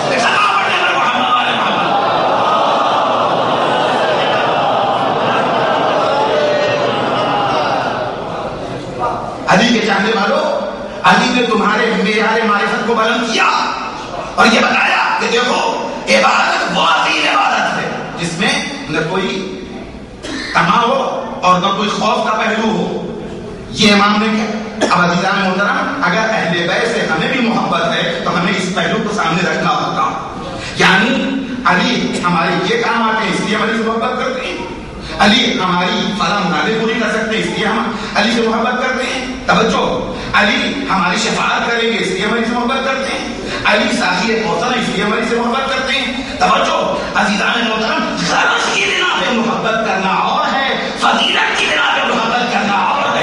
Speaker 1: علی کے چاہنے والوں، علی نے تمہارے معیار معرفت کو بلند کیا اور یہ بتایا کہ دیکھو عبادت وہ عظیم عبادت ہے جس میں نہ کوئی تما ہو اور نہ کوئی خوف کا پہلو ہو. یہ امام نے کیا. اب عزیزان محترم، اگر اہل بیت سے ہمیں بھی محبت ہے تو ہمیں اس پہلو کو سامنے رکھنا ہوگا. یعنی علی ہمارے یہ کام آتے ہیں اس لیے ہماری محبت کرتے ہیں. علی ہماری فلاں مرادیں پوری کر سکتے ہیں اس لیے ہم علی سے محبت کرتے ہیں. توجہ، علی ہماری شفاعت کریں گے اس لیے ہماری سے محبت کرتے ہیں. علی ساقی کوثر اس لیے ہماری سے محبت کرتے ہیں. توجہ عزیزان محترم، غرض کی بنا پہ محبت کرنا اور ہے، فضیلت کی بنا پہ محبت کرنا اور ہے.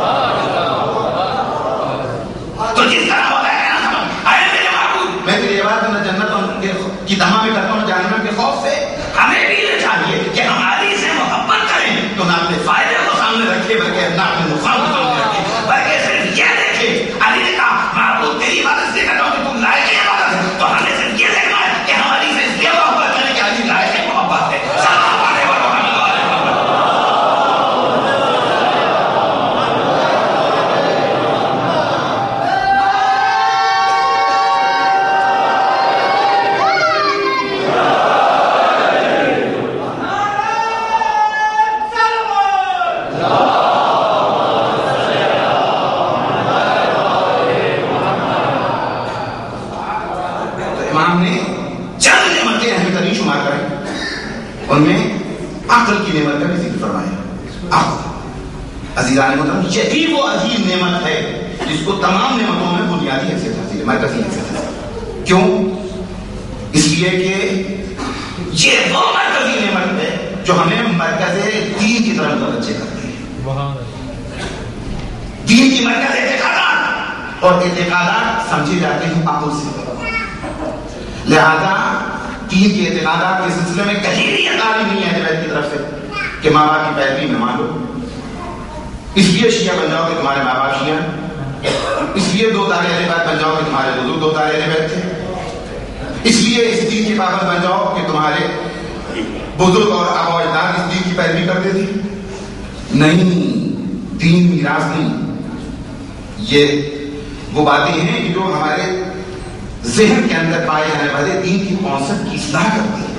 Speaker 1: تو جس طرح ہوتا ہے نا سمجھ اے میرے محبوب، میں تیری عبادت نہ جنت کی تما میں کرتا ہوں جہنم کے خوف سے. ہمیں بھی یہ چاہیے کہ ہم علی سے محبت کریں تو نہ اپنے فائدے کو سامنے رکھے بلکہ نہ اپنے نقصان کو سامنے رکھے، بلکہ صرف یہ دیکھے. علی نے کہا محبوب تیری عبادت سے کرتا ہوں کہ تم لائق عبادت ہے، تو ہمیں صرف یہ دیکھنا ہے کہ ہم علی سے اس لیے محبت کریں کہ علی لائق محبت ہے. ان میں عقل کی نعمت کا بھی ذکر فرمایا. عزیزان محترم، یہی وہ عظیم نعمت ہے جس کو تمام نعمتوں میں بنیادی حیثیت حاصل ہے، مرکزی حیثیت ہے. کیوں؟ اس لیے کہ یہ وہ مرکزی نعمت ہے جو ہمیں مرکز دین کی طرف متوجہ کرتی ہے. دین کی مرکز اعتقادات اور اعتقادات سمجھے جاتے ہیں عقل سے. لہذا دین کے اعتقادات کے سلسلے میں کہیں بھی یہ تعلیم نہیں ہے اہل بیت کی طرف سے کہ ماں باپ کی پیروی میں مان لو. اس لیے شیعہ بن جاؤ کہ تمہارے ماں باپ شیعہ، اس لیے دو تارے اہل بیت بن جاؤ کہ تمہارے بزرگ دو تارے اہل بیت تھے، اس لیے اس دین کی پابند بن جاؤ کہ تمہارے بزرگ اور آبا و اجداد اس دین کی پیروی کرتے تھے. نہیں، دین میراث نہیں. یہ وہ باتیں ہیں جو ہمارے ذہن کے اندر پائے جانے والے دین کی کانسیپٹ کی اصلاح کرتی ہے.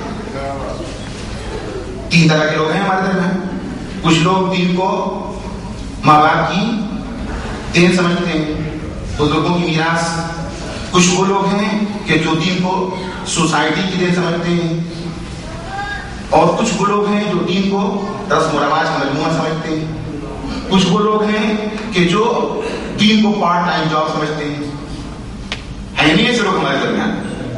Speaker 1: تین طرح کے لوگ ہیں ہمارے درمیان. کچھ لوگ دین کو ماں باپ کی دین سمجھتے ہیں، بزرگوں کی میراث. کچھ وہ لوگ ہیں کہ جو دین کو سوسائٹی کی دین سمجھتے ہیں، اور کچھ وہ لوگ ہیں جو دین کو رسم و رواج کا مجموعہ سمجھتے ہیں. کچھ وہ لوگ ہیں کہ جو دین کو پارٹ ٹائم جاب سمجھتے ہیں. نہیں ایسے لوگ ہمارے درمیان.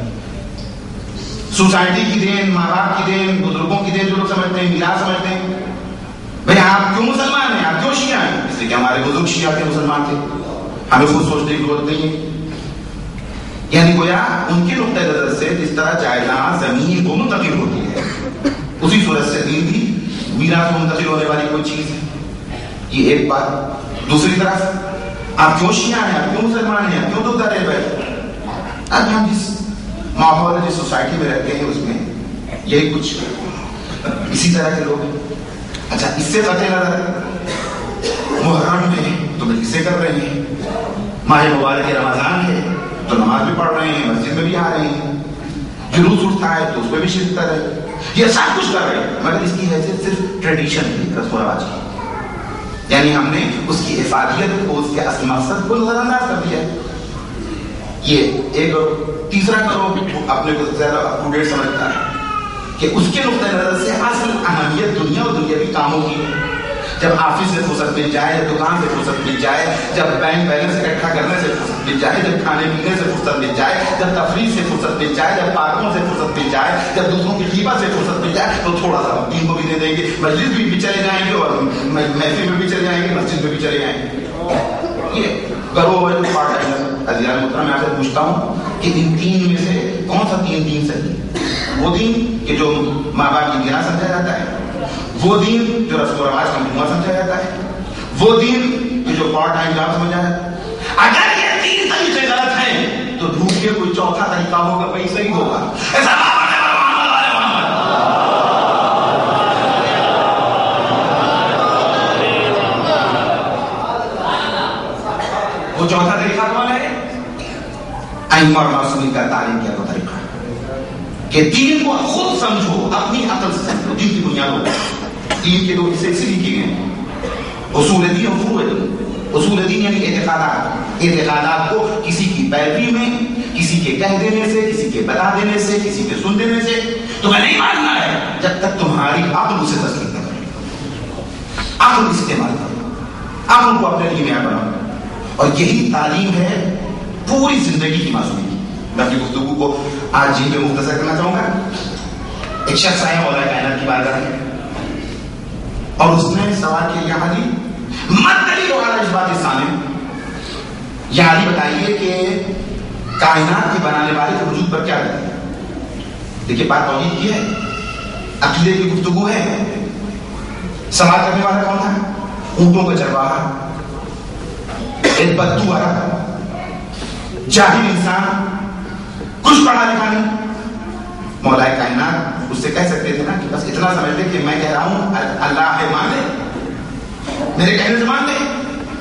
Speaker 1: سوسائٹی کی دین، ماں باپ کی دین، بزرگوں کی دین جو لوگ سمجھتے ہیں، میراث سمجھتے ہیں. بھائی آپ کیوں مسلمان ہیں، آپ کیوں شیعہ ہیں؟ اس لیے کہ ہمارے بزرگ شیعہ تھے، مسلمان تھے، ہمیں خود سوچنے کی ضرورت نہیں ہے. یعنی گویا ان کے نقطۂ نظر سے جس طرح جائیداد زمین وہ منتقل ہوتی ہے، اسی صورت سے دین بھی میراث منتقل ہونے والی کوئی چیز ہے. یہ ایک بات. دوسری طرف آپ کیوں شیعہ ہیں، آپ کیوں مسلمان ہیں، آپ کیوں دو تارے بیٹھ. اب ہم جس ماحول جس سوسائٹی میں رہتے ہیں اس میں یہی کچھ اسی طرح کے لوگ ہیں. اچھا، اس سے قطع نظر محرم ہے تو مجلسیں کر رہے ہیں، ماہ مبارک رمضان ہے تو نماز بھی پڑھ رہے ہیں، مسجد میں بھی آ رہے ہیں، جلوس اٹھتا ہے تو اس میں بھی شرکت کر رہے ہیں. یہ سب کچھ کر رہے ہیں مگر اس کی حیثیت صرف ٹریڈیشن کی، رسم و رواج کی. یعنی ہم نے اس کی افادیت کو، اس کے اصل مقصد کو نظر انداز کر دیا. یہ ایک تیسرا کرو اپنے کو زیادہ اپ ٹو ڈیٹ سمجھتا ہے کہ اس کے نقطۂ نظر سے اصل اہمیت دنیا اور دنیاوی کاموں کی ہے. جب آفس سے فرصت مل جائے، جب دکان سے فرصت مل جائے، جب بینک بیلنس اکٹھا کرنے سے فرصت مل جائے، جب کھانے پینے سے فرصت مل جائے، جب تفریح سے فرصت مل جائے، جب پارکوں سے فرصت مل جائے، جب دوسروں کی غیبت سے فرصت مل جائے تو تھوڑا سا دین کو بھی دے دیں گے، مجلس بھی چلے جائیں گے اور محفل میں بھی چلے جائیں گے، مسجد میں بھی چلے جائیں گے. یہ کرو عزیزان محترم، میں آپ سے پوچھتا ہوں کہ ان تین میں سے کون سا دین صحیح؟ وہ دین کہ جو ماں باپ کی گنا سمجھا جاتا ہے، وہ دین جو رسم و رواج کا مجموعہ سمجھا جاتا ہے، وہ دین کہ جو پارٹ ٹائم جاب سمجھا جاتا ہے. اگر یہ تین طریقے غلط ہیں تو ڈھونڈیے کوئی چوتھا طریقہ ہوگا، وہی صحیح ہوگا. ایسا وہ چوتھا طریقہ کون ہے؟ ائمہ اور معصومین کا تعلیم کیا تو طریقہ کہ دین کو خود سمجھو، اپنی عقل سے سمجھو. دین کی بنیادوں، دین کے دو حصے اسی لکھے گئے ہیں، اصول دین اور فروع دین. اصول دین یعنی اعتقادات، اعتقادات کو کسی کی پیروی میں، کسی کے کہہ دینے سے، کسی کے بتا دینے سے، کسی کے سن دینے سے تمہیں نہیں ماننا ہے جب تک تمہاری عقل اسے تسلیم نہ کرے. عقل استعمال کرو، عقل کو اپنے لیے معیار بناؤ، اور یہی تعلیم ہے پوری زندگی کی معصومی کی. میں اپنی گفتگو کو آج جی پہ مختصر کرنا چاہوں گا. ایک شخص آیا مولا کائنات کی بارگاہ میں اور اس نے سوال کیا، یا علی مت دلیل علی اثبات الثانی، یا علی بتائیے کہ کائنات کے بنانے والے کے وجود پر کیا دلیل ہے. دیکھیے بات توحید کی ہے، عقیدے کی گفتگو ہے. سوال کرنے والا کون تھا؟ اونٹوں کا چرواہا، ایک بدو والا جاہل انسان، کچھ پڑھا لکھا نہیں. مولا کائنات اس سے کہہ سکتے تھے نا کہ بس اتنا سمجھ لے کہ میں کہہ رہا ہوں اللہ ہے، مان لے، میرے کہنے سے مان لے.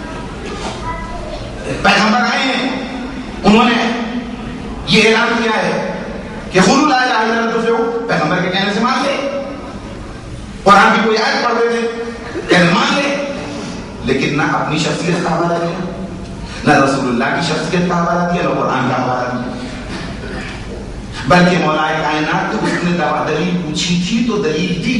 Speaker 1: پیغمبر آئے ہیں، انہوں نے یہ اعلان کیا ہے کہ قولوا لا الہ الا اللہ تفلحوا، پیغمبر کے کہنے سے مان لے. قرآن کی کوئی آیت پڑھ رہے تھے، کہنے مان لے. لیکن نہ اپنی شخصیت کا حوالہ دیا، نہ رسول اللہ کی شخصیت کا حوالہ دیا، نہ قرآن کا حوالہ دیا، بلکہ مولا کائنات تو اس نے دلیل پوچھی تھی تو دلیل دی،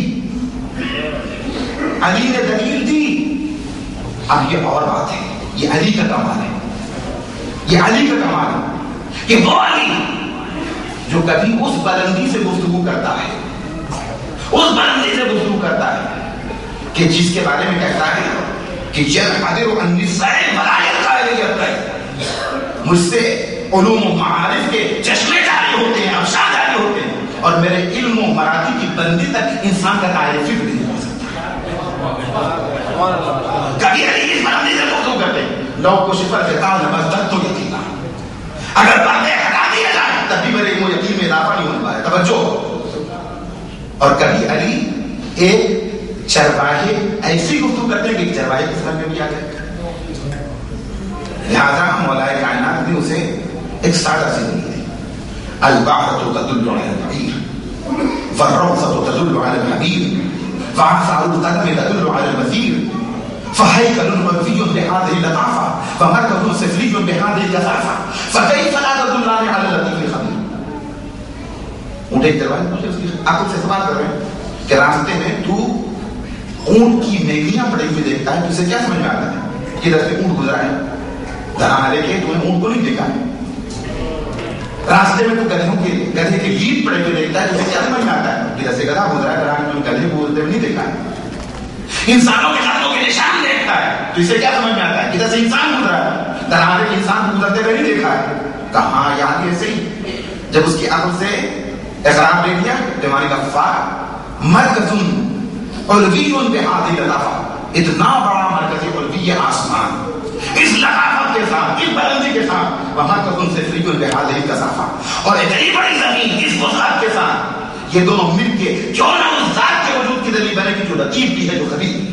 Speaker 1: علی نے دلیل دی. اب یہ اور بات ہے، یہ علی کا کمال ہے، یہ علی کا کمال ہے کہ وہ علی جو کبھی اس بلندی سے گفتگو کرتا ہے، اس بلندی سے گفتگو کرتا ہے کہ جس کے بارے میں کہتا ہے کہ ينحدر عن النساء الملائکہ قائلیت ہے، مجھ سے علوم و معارف کے چشمے جاری ہوتے ہیں، افشاں جاری ہوتے ہیں، اور میرے علم و مراتب کی بندی تک انسان کا قائل فکر نہیں ہو سکتا. کبھی علی اس بلندی سے گفتگو کرتے ہیں، لوگ کو شفا دیتا ہوں بس درد تو یقینا، اگر باتیں ہٹا دیا جائے تب بھی میرے علم و یقین میں اضافہ نہیں ہونے پائے. توجہ. اور کبھی علی ایک چرواہے ایسی گفتگو کرتے ہیں کہ چرواہے کی سمجھ میں بھی آ جائے. لہذا مولا کائنات نے اسے ایک سادہ سی دلیل دی، البحرۃ تدل علی البعیر والروضۃ تدل علی الحبیر وعصا القدم تدل علی المسیر فهيكل علوي بهذه اللطافة ومركب سفلي بهذه الكثافة فكيف لا تدلان على اللطيف الخبير. اونٹ ایک دروازے پوچھے، اس کی عقل سے سوال کر رہے ہیں کہ راستے میں تو اونٹ کی میلیاں پڑی ہوئی دیکھتا ہے تو اسے کیا سمجھ میں آتا ہے کہ ادھر سے اونٹ گزرا ہے، دھرا لے کے تمہیں اونٹ کو نہیں دیکھا ہے. راستے میں تو گدھے کے لیڈ پڑے ہوئے دیکھتا ہے تو اسے کیا سمجھ میں آتا ہے کہ ادھر سے گدھا گزرا ہے، دھرا کے تمہیں گدھے کو گزرتے ہوئے نہیں دیکھا ہے. انسانوں کے ہاتھوں کے نشان دیکھتا ہے تو اسے کیا سمجھ میں آتا ہے کہ ادھر سے انسان گزرا ہے، دھرا کے انسان کو گزرتے ہوئے نہیں دیکھا ہے. کہاں یاد ایسے ہی جب اس کی عقل سے اقرار لے لیا تمہاری غفار مرکز علوی بہذه اللطافة، اتنا بڑا مرکز علوی آسمان اس لطافت کے ساتھ، اس بلندی کے ساتھ، ومرکز سفلی بہذه الکثافة، اور اتنی بڑی زمین اس وسعت کے ساتھ، یہ دونوں مل کے کیوں نہ اس ذات کے وجود کی دلیل بنے گی جو لطیف بھی ہے، جو خبیر بھی.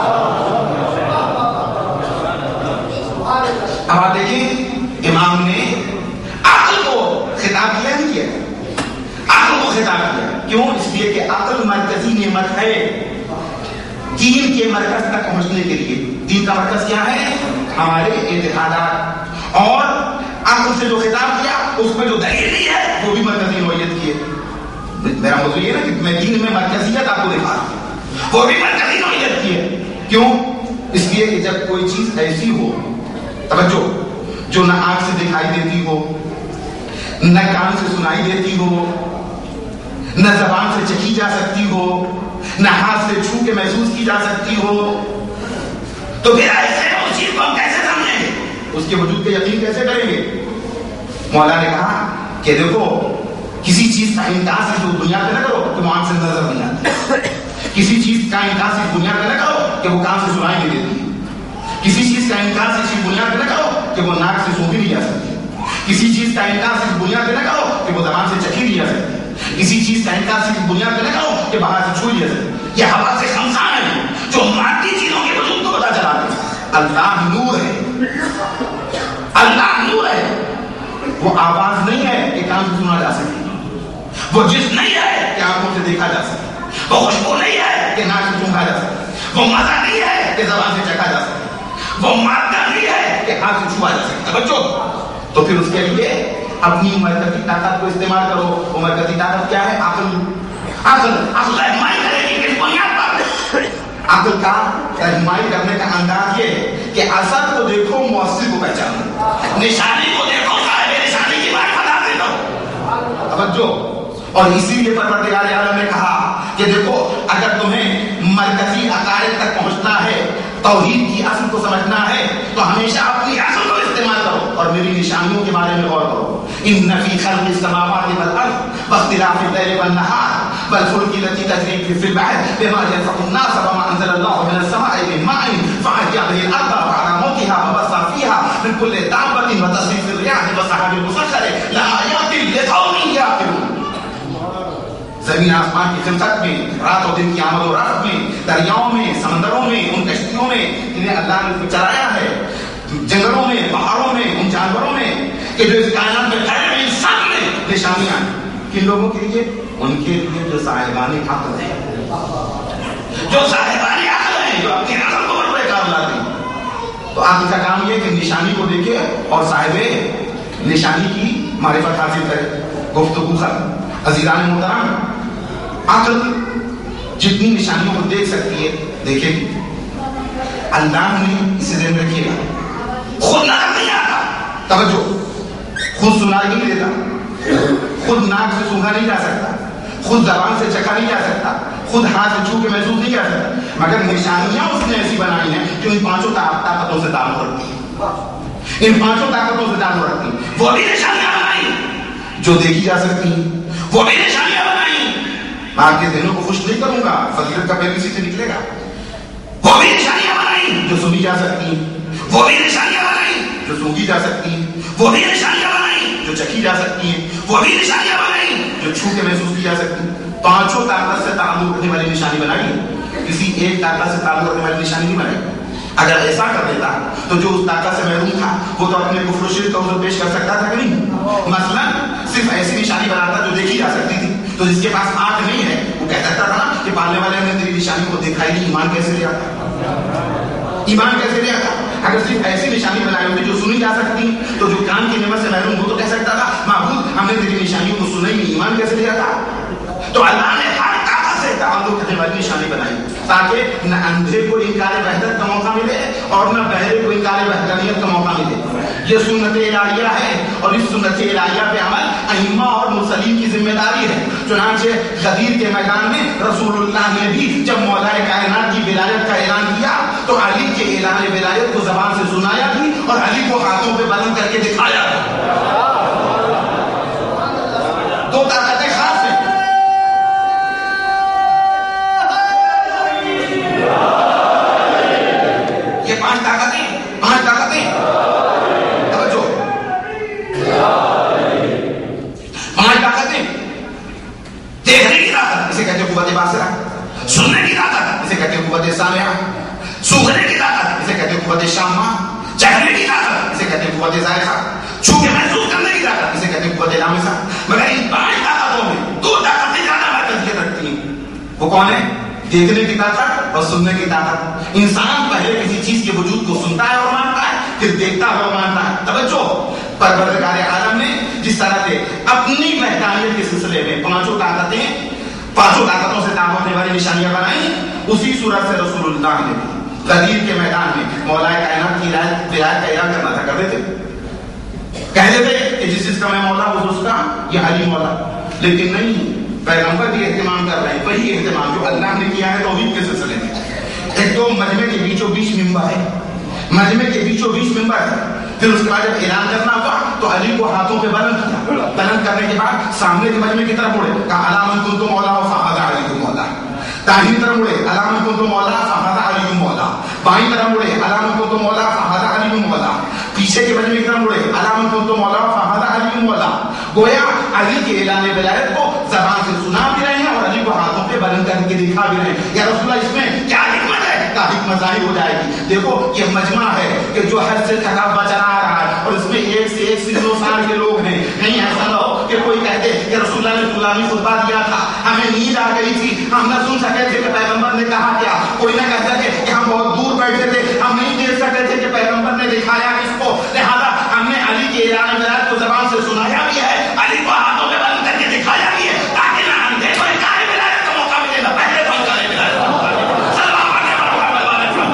Speaker 1: اب آپ دیکھیں امام نے عقل کو خطاب کیا نہیں کیا، عقل کو خطاب کیا. کیوں؟ اس لیے کہ عقل مرکزی نعمت ہے دین کے مرکز تک پہنچنے کے لیے. دین کا مرکز کیا ہے؟ ہمارے اعتقادات. اور عقل سے جو خطاب کیا اس میں جو دلیل دی ہے وہ بھی مرکزی نوعیت کی ہے. میرا موضوع یہ نا کہ میں دین میں مرکزیت آپ کو دکھا رہا ہوں، وہ بھی مرکزی نوعیت کی ہے. کیوں؟ اس لیے کہ جب کوئی چیز ایسی ہو، توجہ، جو نہ آنکھ سے دکھائی دیتی ہو، نہ کان سے سنائی دیتی ہو، نہ زبان سے چکھی جا سکتی ہو، نہ ہاتھ سے چھو کے محسوس کی جا سکتی ہو، تو پھر ایسے اس چیز کو ہم کیسے سمجھیں گے؟ اس کے وجود پہ یقین کیسے کریں گے؟ مولا نے کہا کہ دیکھو کسی چیز کا انکار صرف اس بنیاد پہ نہ کرو کہ وہ آنکھ سے نظر نہیں آتی. کسی چیز کا انکار صرف بنیاد پہ نہ کرو کہ وہ کان سے سنائی نہیں دیتی. کسی چیز کا انکار صرف بنیاد پہ نہ کرو کہ وہ ناک سے سونگھی نہیں جا سکتی. کسی چیز کا انکار صرف بنیاد پہ نہ کرو کہ وہ زبان سے چکھی نہیں جا سکتی. کسی چیز کا انکار صرف بنیاد پہ نہ کرو کہ باہر سے چھوئی جا سکتی. یہ ہوا سے خمسان ہے جو مادی چیزوں کے وجود کو پتا چلاتے ہیں. اللہ نور ہے. اللہ نور ہے. وہ آواز نہیں ہے کہ کان سے سنا جا سکے. وہ جسم نہیں ہے کہ آنکھوں سے دیکھا جا سکے. وہ خوشبو نہیں ہے کہ ناک سے سونگھا جا سکے. وہ مزہ نہیں ہے کہ زبان سے چکھا جا سکے. وہ مادہ نہیں ہے کہ ہاتھ سے چھوا جا سکے. توجہ. تو پھر اس کے لیے اپنی مرکزی طاقت کو استعمال کرو. وہ مرکزی طاقت کیا ہے؟ عقل. عقل رہنمائی کرے گی کس بنیاد پر؟ عقل کا رہنمائی کرنے کا انداز یہ ہے کہ اثر کو دیکھو، مؤثر کو پہچانو. نشانی کو دیکھو، صاحب نشانی کی بات حاصل کرو. توجہ. اور اسی لیے پروردگار عالم نے کہا کہ دیکھو اگر تمہیں مرکزی عقائد تک پہنچنا ہے، توحید کی اصل کو سمجھنا ہے، تو ہمیشہ اپنی اصل کو استعمال کرو اور میری نشانیوں کے بارے میں غور کرو. ان فی خلق السماوات والارض واختلاف الليل والنهار والفلك التي تجري في البحر بما ينفع الناس وما انزل الله من السماء من ماء فاحيا به الارض بعد موتها وبث فيها من كل دابة وتصريف الرياح والسحاب المسخر لآيات لقوم يعقلون. زمین آسمان کی خلقت میں، رات اور دن کی آمد و رفت میں، دریاؤں میں، سمندروں میں، ان کشتیوں میں جنہیں اللہ نے چلایا ہے، جنگلوں میں، پہاڑوں میں، ان جانوروں میں کہ جو اس کائنات میں پھیلے ہوئے، ان سب میں نشانیاں ہیں. کن لوگوں کے لیے؟ ان کے لیے جو صاحبان عقل ہیں، جو صاحبان عقل ہیں، جو اپنی عقل کو بڑے کام لاتے ہیں. تو عقل کا کام یہ کہ نشانی کو دیکھے اور صاحب نشانی کی معرفت حاصل کرے. گفتگو ختم. عزیزان محترم، عقل جتنی نشانیوں کو دیکھ سکتی ہے دیکھے گی. اللہ نے اسے ذہن رکھیے گا. خود نظر نہیں آتا. توجہ. خود سنا نہیں دیتا. خود ناک سے سونگھا نہیں جا سکتا. خود زبان سے چکھا نہیں جا سکتا. خود ہاتھ سے چھو کے محسوس نہیں کر سکتا. مگر نشانیاں اس نے ایسی بنائی ہیں جو ان پانچوں طاقتوں سے تعلق رکھتی ہیں. ان پانچوں طاقتوں سے تعلق رکھتی ہیں. وہ بھی نشانیاں بنائی جو دیکھی جا سکتی ہیں. وہ بھی نشانیاں بنائی. میں آپ کے ذہنوں کو خوش نہیں کروں گا، فضیلت کا پہلو اسی سے نکلے گا. وہ بھی نشانیاں بنائی جو سنی جا سکتی ہیں. وہ بھی نشانیاں بنائی جو سونگھی جا سکتی ہیں. وہ بھی نشانیاں بنائی جو چکھی جا سکتی ہیں. وہ بھی نشانیاں بنائی جو چھو کے محسوس کی جا سکتی ہیں. پانچوں طاقت سے تعلق رکھنے والی نشانی بنائی. کسی ایک طاقت سے تعلق رکھنے والی نشانی نہیں بنائی. اگر ایسا کر دیتا تو جو اس طاقت سے محروم تھا وہ تو اپنے کفر و شرک کا عذر پیش کر سکتا تھا کہ نہیں؟ مثلا صرف ایسی نشانی بناتا جو دیکھی جا سکتی تھی. تو جس کے پاس آنکھ نہیں ہے وہ کہہ سکتا تھا نا کہ پالنے والے نے تیری نشانی کو دکھائی نہیں، ایمان کیسے لے آتا؟ ایمان کیسے لے آتا؟ اگر صرف ایسی نشانی بنائی ہوتی جو سنی جا سکتی تو جو کان کی نعمت سے محروم ہو تو کہہ سکتا تھا معبود ہم نے تیری نشانیوں کو سنا ہی نہیں، ایمان کیسے لے آتا؟ تو اللہ نے ہر طاقت سے تعلق رکھنے والی نشانی بنائی تاکہ نہ اندھے کو انکار وحدت کا موقع ملے اور نہ بہرے کو انکار وحدانیت کا موقع ملے. یہ سنت الہیہ ہے اور اس سنت الہیہ پہ عمل ائمہ اور مرسلین کی ذمہ داری ہے. چنانچہ غدیر کے میدان میں رسول اللہ نے بھی جب مولا کائنات کی ولایت کا اعلان کیا تو علی کے اعلان ولایت کو زبان سے سنایا بھی اور علی کو ہاتھوں پہ بلند کر کے دکھایا بھی. دو طاقتیں خاص ہیں. پانچ طاقتیں توجہ. پانچ طاقتیں. دیکھنے کی طاقت اسے کہتے ہیں قوت باصرہ. سننے کی طاقت اسے کہتے ہیں قوت سامعہ. سونگھنے کی طاقت اسے کہتے ہیں قوت شامہ. چکھنے کی طاقت اسے کہتے ہیں قوت ذائقہ. چھو کے محسوس کرنے کی طاقت اسے کہتے ہیں قوت لامسہ. مگر ان پانچ طاقتوں میں دو طاقتیں زیادہ مرکزیت رکھتی ہیں. وہ کون ہے؟ دیکھنے کی طاقت اور سننے کی طاقت. انسان پہلے کسی چیز کے وجود کو سنتا ہے اور مانتا ہے، پھر دیکھتا ہے اور مانتا ہے. توجہ. پروردگار عالم نے جس طرح سے اپنی وحدانیت کے سلسلے میں پانچوں طاقتوں سے تعلق رکھنے والی نشانیاں بنائی، اسی صورت سے رسول اللہ نے غدیر کے میدان میں مولا کائنات کی ولایت کا اعلان کرنا تھا. کرتے تھے، کہتے تھے کہ جس کا میں مولا وہ اس کا یہ علی مولا. لیکن نہیں، پیغمبر بھی اہتمام کر رہے ہیں وہی اہتمام جو اللہ نے کیا ہے توحید کے سلسلے میں. ایک تو مجمع کے بیچوں بیچ ممبر ہے. مجمع کے بیچوں بیچ ممبر ہے. پھر اس کے بعد جب اعلان کرنا ہوا تو علی کو ہاتھوں پہ بلند کیا، بلند کرنے کے بعد سامنے کے مجمع کی طرف مڑے، کہا علامن کنتم مولا فہذا علی مولا، داہنی طرف مڑے علامن کنتم مولا فہذا علی مولا، بائیں طرف مڑے علامن کنتم مولا فہذا علی مولا، پیچھے کے مجمع کی طرف مڑے علامن کنتم مولا فہذا علی مولا۔ گویا علی کے اعلان ولایت کو زبان سے سنا بھی رہے ہیں اور علی کو ہاتھوں پہ بلند کر کے دکھا بھی رہے ہیں۔ یا رسول اللہ اس میں کیا حکمت ہے؟ کا حکمت ظاہر ہو جائے گی۔ دیکھو یہ مجمع ہے کہ جو حج سے تھکا ہوا چلا آ رہا ہے اور اس میں 1 سال کے لوگ ہیں، نہیں ایسا نہ ہو کہ کوئی کہتے کہ رسول اللہ نے فلانی خطبہ دیا تھا، ہمیں نیند آ گئی تھی، ہم نہ سن سکے تھے کہ پیغمبر نے کہا کیا، کوئی نہ کہتا کہ ہم بہت دور بیٹھے تھے، ہم نہیں دیکھ سکتے تھے کہ پیغمبر نے دکھایا کس کو، لہذا ہم نے علی کے اعلان ولایت کو زبان سے سنایا بھی ہے، علی کو ہاتھوں پہ بلند کر کے دکھایا بھی ہے، تاکہ نہ ہم دیکھو انکار ولایت کا موقع ملے گا، پہلے تو انکار ولایت کا موقع ملے گا۔ صلی اللہ علیہ وسلم۔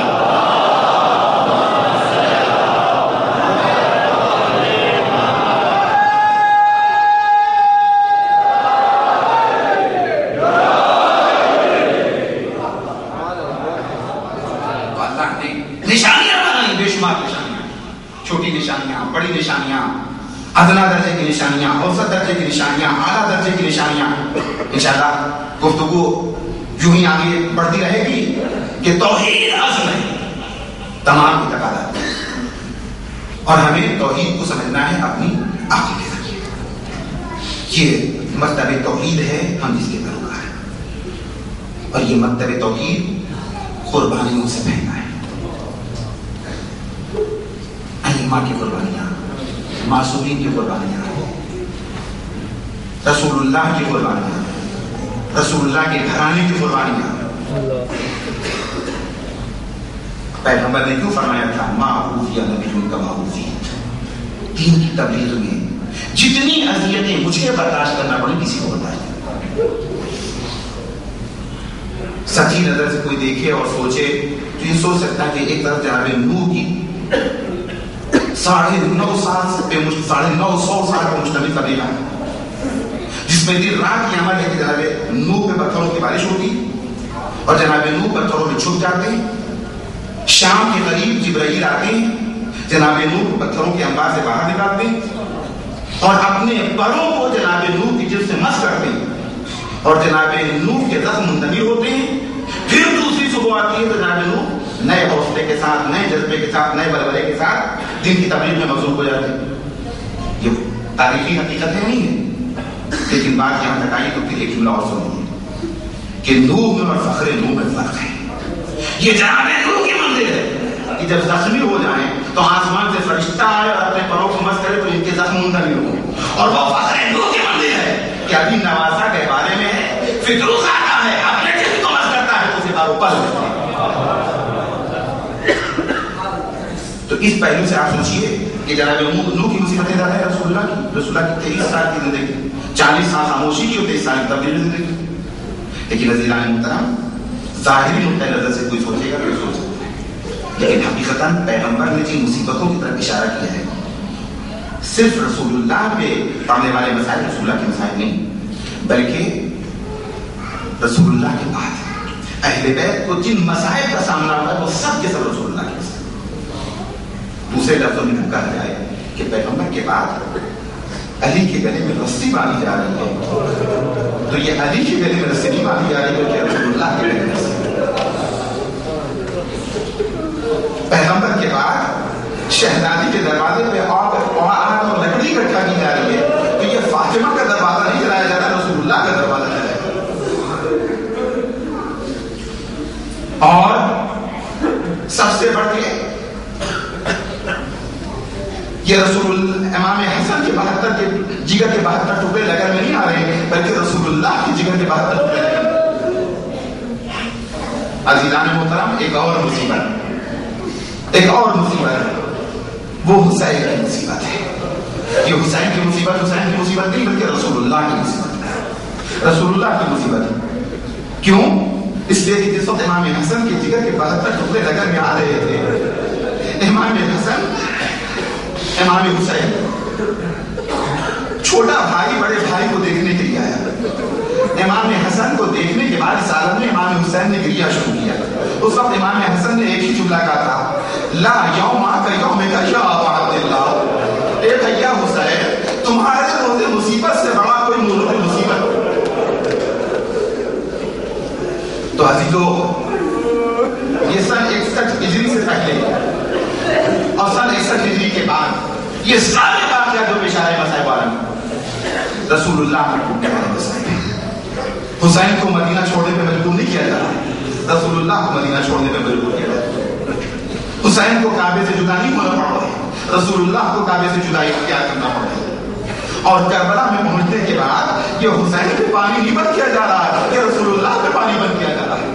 Speaker 1: اللہ نے نشانیاں بنائی، بے شمار نشانیاں، چھوٹی نشانیاں، بڑی نشانیاں، ادنا درجے کی نشانیاں، اوسط درجے کی نشانیاں، اعلیٰ درجے کی نشانیاں۔ انشاءاللہ گفتگو یوں ہی آگے بڑھتی رہے گی کہ توحید اصل ہے تمام کی تقاضا، اور ہمیں توحید کو سمجھنا ہے اپنی عقل کے ذریعے۔ یہ مکتب توحید ہے، ہم اس کے پیروکار ہیں، اور یہ مکتب توحید قربانیوں سے پہنا ہے، ائمہ کی قربانیاں، معصومین کی قربانیاں، رسول اللہ کی قربانیاں، رسول اللہ کے گھرانے کی قربانیاں۔ پیغمبر نے کیوں فرمایا تھا ما اوذی نبی کما اوذی، دین کی تبلیغ میں جتنی اذیتیں مجھے برداشت کرنا پڑی کسی کو برداشت نہیں۔ سچی نظر سے کوئی دیکھے اور سوچے تو یہ سوچ سکتا ہے کہ ایک طرف جناب نوح کی 9.5 سال پر مشتمل قبیلہ ہے، جس میں دن رات یہ عمل ہے کہ جناب نوح پہ پتھروں کی بارش ہوتی اور جناب نوح پتھروں میں چھپ جاتے ہیں، شام کے قریب جبرائیل آتے ہیں، جناب نوح پتھروں کے انبار سے باہر نکالتے ہیں اور اپنے پروں کو جناب نوح کی جلد سے مس کرتے ہیں اور جناب نوح کے زخم منتقل ہوتے ہیں۔ پھر دوسری صبح آتی ہے تو جناب نوح نئے حوصلے کے ساتھ، نئے جذبے کے ساتھ، نئے بلبلے کے ساتھ دین کی تبلیغ میں مصروف ہو جاتے ہیں۔ یہ تاریخی حقیقتیں نہیں ہیں، لیکن بات یہاں تک آئی تو پھر ایک جملہ اور سنیے کہ نوح میں اور فخر نوح میں فرق ہے۔ یہ جناب نوح کی منزل ہے کہ جب زخمی ہو جائیں تو آسمان سے فرشتہ آئے اور اپنے پروں کو مس کرے تو ان کے زخم منتقل ہوں، اور وہ فخر نوح کی منزل ہے کہ ابھی نوازا کے بارے میں ہے، فطروس آتا ہے اپنے جسم کو مس کرتا ہے تو اسے بارو پل دیتے ہیں۔ تو اس پہلو سے آپ سوچئے کہ جناب نوح کی مصیبتیں زیادہ ہے رسول اللہ کی 23 سال کی زندگی، 40 سال خاموشی کی اور 23 سال کی تبدیلی زندگی۔ لیکن عزیزان محترم، ظاہری نقطۂ نظر سے کوئی سوچے گا تو سوچ سکتا ہے، لیکن حقیقتاً پیغمبر نے جن مصیبتوں کی طرف اشارہ کیا ہے صرف رسول اللہ پہ پڑنے والے مسائل رسول اللہ کے مسائل نہیں، بلکہ رسول اللہ کے بعد اہل بیت کو جن مسائل کا سامنا ہوا ہے وہ سب کے سب رسول اللہ کے مسائل۔ دوسرے لفظوں میں کہا جائے کہ پیغمبر کے بعد علی کے گلے میں رسی باندھی جا رہی ہے تو یہ علی کے گلے میں رسی نہیں باندھی جا رہی بلکہ رسول اللہ کے گلے میں رسی۔ پیغمبر کے بعد شہزادی کے دروازے پہ آگ اور لکڑی اکٹھا کی جا رہی ہے تو یہ فاطمہ کا دروازہ نہیں چلایا جا رہا، رسول اللہ کا دروازہ چلایا جا رہا۔ اور سب سے بڑھ کے یہ رسول امام حسن کے 72 کے جگر کے 72 ٹکڑے لگر میں نہیں آ رہے بلکہ رسول اللہ کے جگر کے 72 ٹکڑے لگر میں۔ عزیزان محترم، ایک اور مصیبت وہ حسین کی مصیبت ہے۔ یہ حسین کی مصیبت نہیں بلکہ رسول اللہ کی مصیبت ہے، رسول اللہ کی مصیبت ہے۔ کیوں؟ اس لیے کہ جس وقت امام حسن کے جگر کے 72 ٹکڑے لگر میں آ رہے تھے، امام حسن امام حسین چھوٹا بھائی بڑے بھائی کو دیکھنے کے لیے آیا۔ امام حسن کو دیکھنے کے بعد اس عالم میں امام حسین نے گریہ شروع کیا۔ اس وقت امام حسن نے ایک ہی جملہ کہا تھا، لا یوم کا یوم کا یا ابا عبداللہ، اے بھیا حسین عزیزو یہ سن 61 ہجری سے پہلے اور سن 61 ہجری کے بعد یہ سارے واقعات جو پیش آئے مصائب عالم رسول اللہ کے ٹوٹنے والے مسائل حسین کو مدینہ چھوڑنے پہ مجبور نہیں کیا جا رہا، رسول اللہ کو مدینہ چھوڑنے پہ مجبور کیا جا رہا۔ حسین کو کعبے سے جدا نہیں ہونا پڑ رہا ہے، رسول اللہ کو کعبے سے جدائی اختیار کرنا پڑ رہا ہے۔ اور کربلا میں پہنچنے کے بعد یہ حسین پہ پانی نہیں بند کیا جا رہا ہے، یہ رسول اللہ پہ پانی بند کیا جا رہا ہے۔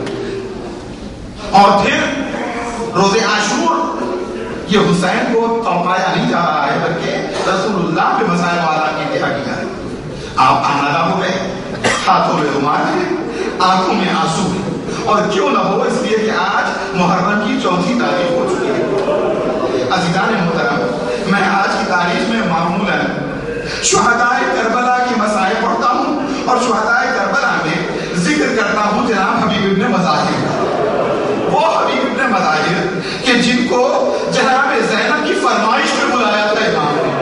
Speaker 1: اور پھر روز عاشور یہ حسین کو توقایا نہیں جا رہا ہے بلکہ رسول اللہ پہ مسائل والا کی انتہا کی جا رہی ہے۔ آپ آمادہ ہو گئے، ہاتھوں میں رومال ہے، آنکھوں میں آنسو ہے، اور کیوں نہ ہو اس لیے کہ آج محرم کی 4 تاریخ ہو چکی ہے۔ عزیزان محترم، میں آج کی تاریخ میں معمولاً شہدائے کربلا کے مسائل پڑھتا ہوں اور شہدائے کربلا میں ذکر کرتا ہوں جناب حبیب ابن مظاہر، وہ حبیب ابن مظاہر کہ جن کو جناب زینب کی فرمائش پہ بلایا تھا امام نے،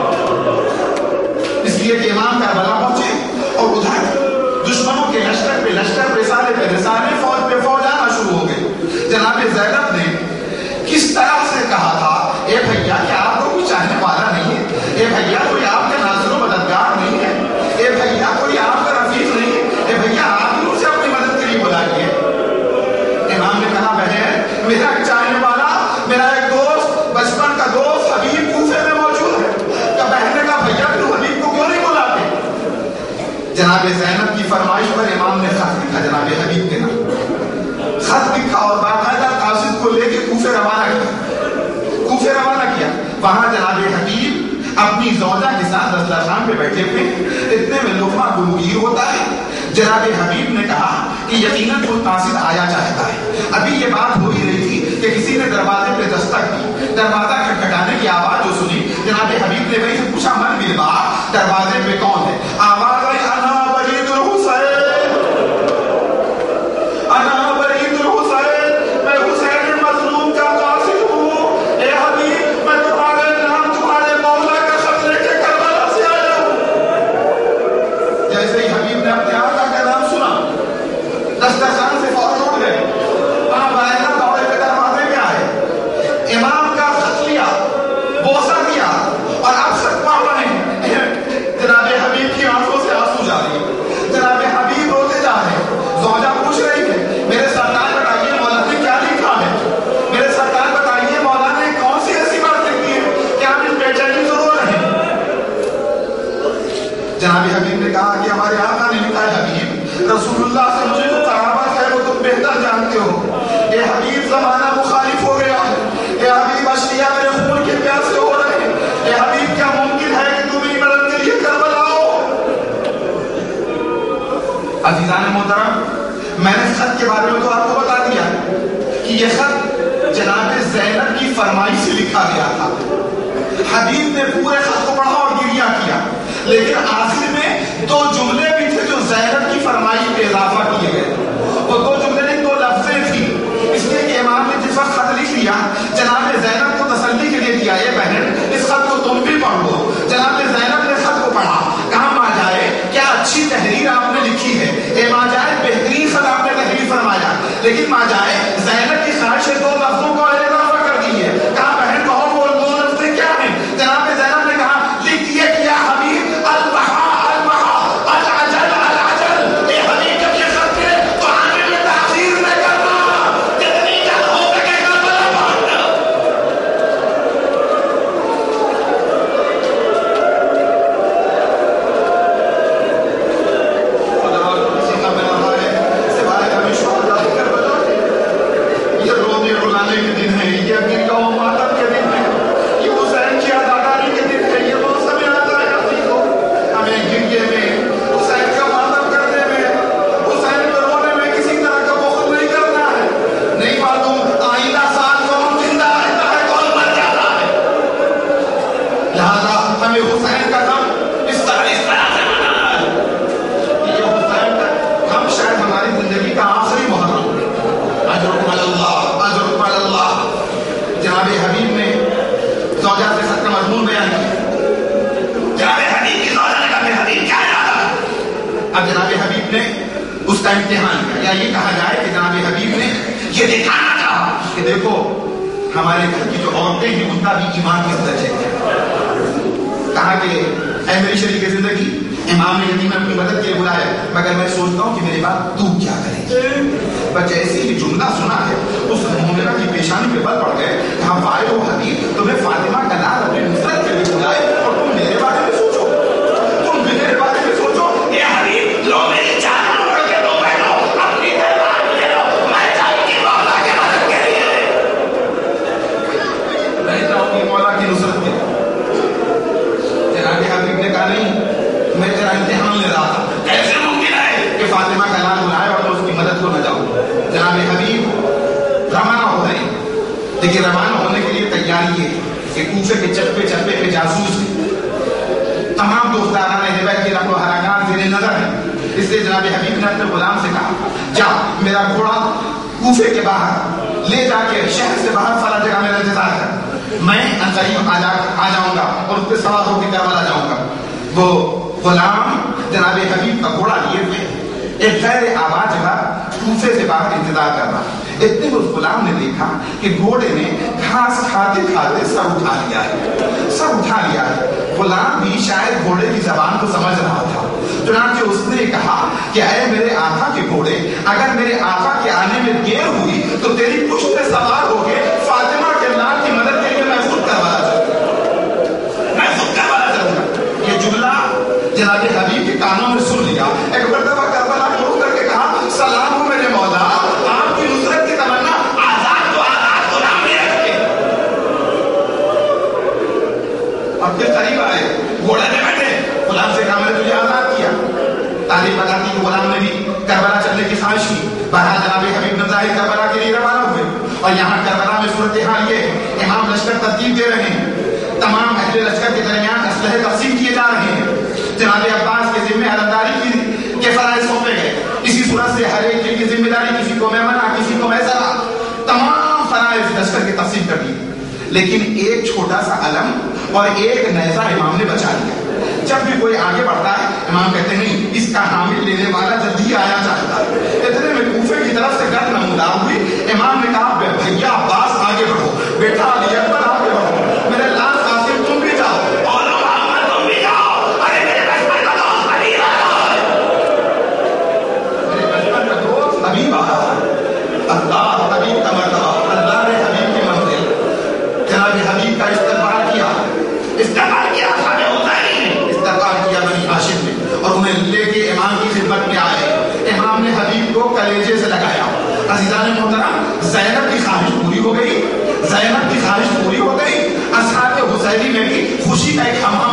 Speaker 1: اس لیے کہ امام کربلا پہنچے اور ادھر دشمنوں کے لشکر پہ لشکر، رسالے پہ رسالے، فوج پہ فوج آنا شروع ہو گئے۔ جناب زینب نے کس طرح سے کہا تھا، اے بھیا کیا آپ کو کوئی چاہنے والا نہیں ہے؟ اے بھیا کوئی آپ کے ناصر و مددگار نہیں ہے؟ اے بھیا کوئی آپ کا رفیق نہیں ہے؟ اے بھیا آپ ہی اسے اپنی مدد کے لیے بلائیے۔ امام نے کہا بہن میرا ایک چاہنے والا، میرا ایک دوست، بچپن کا دوست حبیب کوفے میں موجود ہے۔ کہ بہن نے کہا بھیا تم حبیب کو کیوں نہیں بلاتے؟ جناب زینب کی فرمائش پر امام نے خط لکھا جناب حبیب کے نام، خط لکھا اور باقاعدہ قاصد کو لے کے کوفے روانہ کیا۔ وہاں جناب حبیب اپنی زوجہ کے ساتھ دسترخوان پہ بیٹھے ہوئے، اتنے میں لقمہ گلوگیر ہوتا ہے۔ جناب حبیب نے کہا کہ یقیناً کوئی قاصد آیا چاہتا ہے۔ ابھی یہ بات ہو ہی رہی تھی کہ کسی نے دروازے پہ دستک دی، دروازہ کھٹکھٹانے کی آواز جو سنی، جناب حبیب نے وہی سے پوچھا من بالبا دروازے پہ کون ہے؟ آواز آئی انا برید الحسین، انا برید الحسین، میں حسین مظلوم کا قاصد ہوں۔ اے حبیب میں تمہارے نام تمہارے مولا کا خط لے کے کربلا سے آیا ہوں۔ جیسے ہی حبیب نے اپنے آقا کا نام سنا دسترخوان سے فوراً اٹھ گئے، وہاں باہر دوڑے کے دروازے پہ آئے، امام کا خط لیا، بوسہ دیا اور اب خط پڑھ رہے ہیں۔ جناب حبیب کی آنکھوں سے آنسو جاری، جناب حبیب روتے جا رہے ہیں۔ زوجہ پوچھ رہی ہے میرے سرکار بتائیے مولا نے کیا لکھا ہے؟ میرے سرکار بتائیے مولا نے کون سی ایسی بات لکھی ہے کہ آپ اس بے چینی سے رو رہے ہیں؟ جناب حبیب نے کہا کہ ہمارے آقا نے لکھا ہے حبیب رسول اللہ سے مجھے جو قرابت ہے وہ تم بہتر جانتے ہو۔ اے حبیب زمانہ مخالف ہو گیا ہے، اے حبیب اشقیاء میرے خون کے پیاسے ہو رہے ہیں، اے حبیب کیا ممکن ہے کہ تم میری مدد کے لیے کربلا آؤ؟ عزیزان محترم، میں نے خط کے بارے میں تو آپ کو بتا دیا کہ یہ خط جناب زینب کی فرمائش سے لکھا گیا تھا۔ حبیب نے پورے خط کو پڑھا اور گریہ کیا، لیکن آخر میں 2 جملے بھی تھے جو زینب کی فرمائش پہ اضافہ کیے گئے۔ وہ 2 جملے نہیں 2 لفظیں تھیں، اس لیے کہ امام نے جس وقت خط لکھ لیا جناب زینب کو تسلی کے لیے دیا، یہ بہن اس خط کو تم بھی پڑھ لو۔ جناب زینب نے خط کو پڑھا، کہا ماں جائے کیا اچھی تحریر آپ نے لکھی ہے، اے ماں جائے بہترین خط آپ نے تحریر فرمایا، لیکن ماں جائے زینب کی خواہش 2 لفظوں کو اضافہ کر دی ہے۔ کہا بہن کہو وہ 2 لفظیں کیا ہیں؟ جناب زینب نے کہا لکھ دیے کیا حبیب البہا البہا العجل العجل۔ اے حبیب جب یہ خط ہے تو آنے میں تاخیر نہ کرنا، جتنی جلد ہو سکے کربلا پہنچنا۔ یہ رونے رلانے کے دن ہے، یہ گریہ و ماتم کے دن ہے، یہ حسین کی اداکاری کے دن ہے، یہ موسم آتا ہے عزیزو، ہمیں گریہ میں، حسین کا ماتم کرنے میں، حسین پر رونے میں کسی طرح کا بخل نہیں کرنا ہے۔ نہیں معلوم آئندہ سال کون زندہ رہتا ہے کون مر جاتا ہے، لہذا ہمیں حسین کا غم اس طرح سے منانا ہے کہ یہ حسین کا غم شاید ہماری زندگی کا آخری محرم ہے۔ اجرکم اللہ، اجرکم اللہ۔ جناب حبیب نے زوجہ سے خط کا مضمون بیان کیا۔ جناب حبیب کی زوجہ نے کہا میرے حبیب کیا ارادہ ہے؟ اب جناب حبیب نے اس کا امتحان کیا، یا یہ کہا جائے کہ جناب حبیب نے یہ دکھانا چاہا کہ دیکھو ہمارے گھر کی جو عورتیں ہیں ان کا بھی ایمان کس درجے ہے. کہا کہ اے میری شریک زندگی، امام نے یتیم اپنی مدد کے لیے بلایا، مگر میں سوچتا ہوں کہ میرے بعد تو کیا کرے گی. بس جیسے ہی جملہ سنا ہے اس مومنہ کی پیشانی پہ بل پڑ گئے. کہا وائے و حبیب، تمہیں فاطمہ کا نام اپنی نصرت کے لیے بلائے اور تم میرے بارے میں سوچو، تم میرے بارے میں سوچو. اے حبیب، لو میری جان موڑ کے دو بہنوں، اپنی تلوار لے لو، میں جاؤں گی مولا کے مدد کے لیے، میں جاؤں گی مولا کی نصرت کے لیے. جناب حبیب نے کہا نہیں، میں تیرا امتحان لے رہا تھا، کیسے ممکن ہے کہ فاطمہ کا نام بلائے اور تو اس کی مدد کو نہ جاؤں. جناب حبیب روانہ ہو رہے ہیں. لیکن روانہ ہونے کے لیے تیاری ہے کہ کوفے کے چپے چپے پہ جاسوس ہیں، تمام دوستان ہدایت کی نقل و حرکات زیر نظر ہیں. اس لیے جناب حبیب نے اپنے غلام سے کہا جا میرا گھوڑا کوفے کے باہر لے جا کے شہر سے باہر فلاں جگہ میرا انتظار کر، میں قریب آ جاؤں گا اور اس پہ سوار ہو کے کربلا جاؤں گا. وہ غلام جناب حبیب کا گھوڑا لیے ہوئے ایک غیر آباد جگہ کوفے سے باہر انتظار کر رہا. اتنے میں اس غلام نے دیکھا کہ گھوڑے نے گھاس کھاتے کھاتے سر اٹھا لیا ہے. غلام بھی شاید گھوڑے کی زبان کو سمجھ رہا تھا. چنانچہ اس نے کہا کہ اے میرے آقا کے گھوڑے، اگر میرے آقا کے آنے میں دیر ہوئی تو تیری پشت پہ سوار ہو کے فاطمہ کے لال کی مدد کے لیے میں خود کربلا جاؤں گا. یہ جملہ جناب حبیب کے کانوں میں سن لیا. ایک مرتبہ کربلا کو روک کر کے کہا سلام ہو میرے مولا، آپ کی نصرت کی تمنا آزاد غلام نے رکھے. اور پھر قریب آئے، گھوڑے میں بیٹھے. غلام سے کہا میں نے تجھے آزاد کیا. تعریف بتاتی کہ غلام نے بھی کربلا چلنے کی خواہش کی. بہرحال جناب حبیب ظاہر کربلا کے لیے روانہ ہوئے. اور یہاں کربلا میں صورتحال یہ ہے، امام لشکر ترتیب دے رہے ہیں، تمام اہل لشکر کے درمیان اسلحے تقسیم کیے جا رہے ہیں. جناب عباس کے ذمہ علمداری کے فرائض سونپے گئے. اسی صورت سے ہر ایک کی ذمہ داری، کسی کو میمنہ، کسی کو میسرہ، تمام فرائض لشکر کے تقسیم کر دی. لیکن ایک چھوٹا سا علم اور ایک نیزہ امام نے بچا لیا. جب بھی کوئی آگے بڑھتا ہے امام کہتے ہیں نہیں، اس کا حامل لینے والا جلدی آیا چاہتا ہے. اتنے میں کوفے کی طرف سے گرد نمودار ہوئی. امام نے کہا بھیا عباس آگے بڑھو، بیٹا علی اکبر آگے بڑھو، میرے لال قاسم تم بھی جاؤ، اور محمد تم بھی جاؤ. ارے میرے بچپن کا دوست حبیب آ رہا ہے، میرے بچپن کا دوست حبیب آ رہا ہے. اللہ حبیب کا مرتبہ، اللہ نے حبیب کی منزل. جناب حبیب کا استقبال کیا بنی ہاشم نے، اور انہیں لے کے امام کی خدمت میں آئے. امام نے حبیب کو کلیجے سے لگایا. عزیزان محترم، زینب کی خواہش پوری ہو گئی. اصحاب حسینی میں بھی خوشی کا ایک ہمام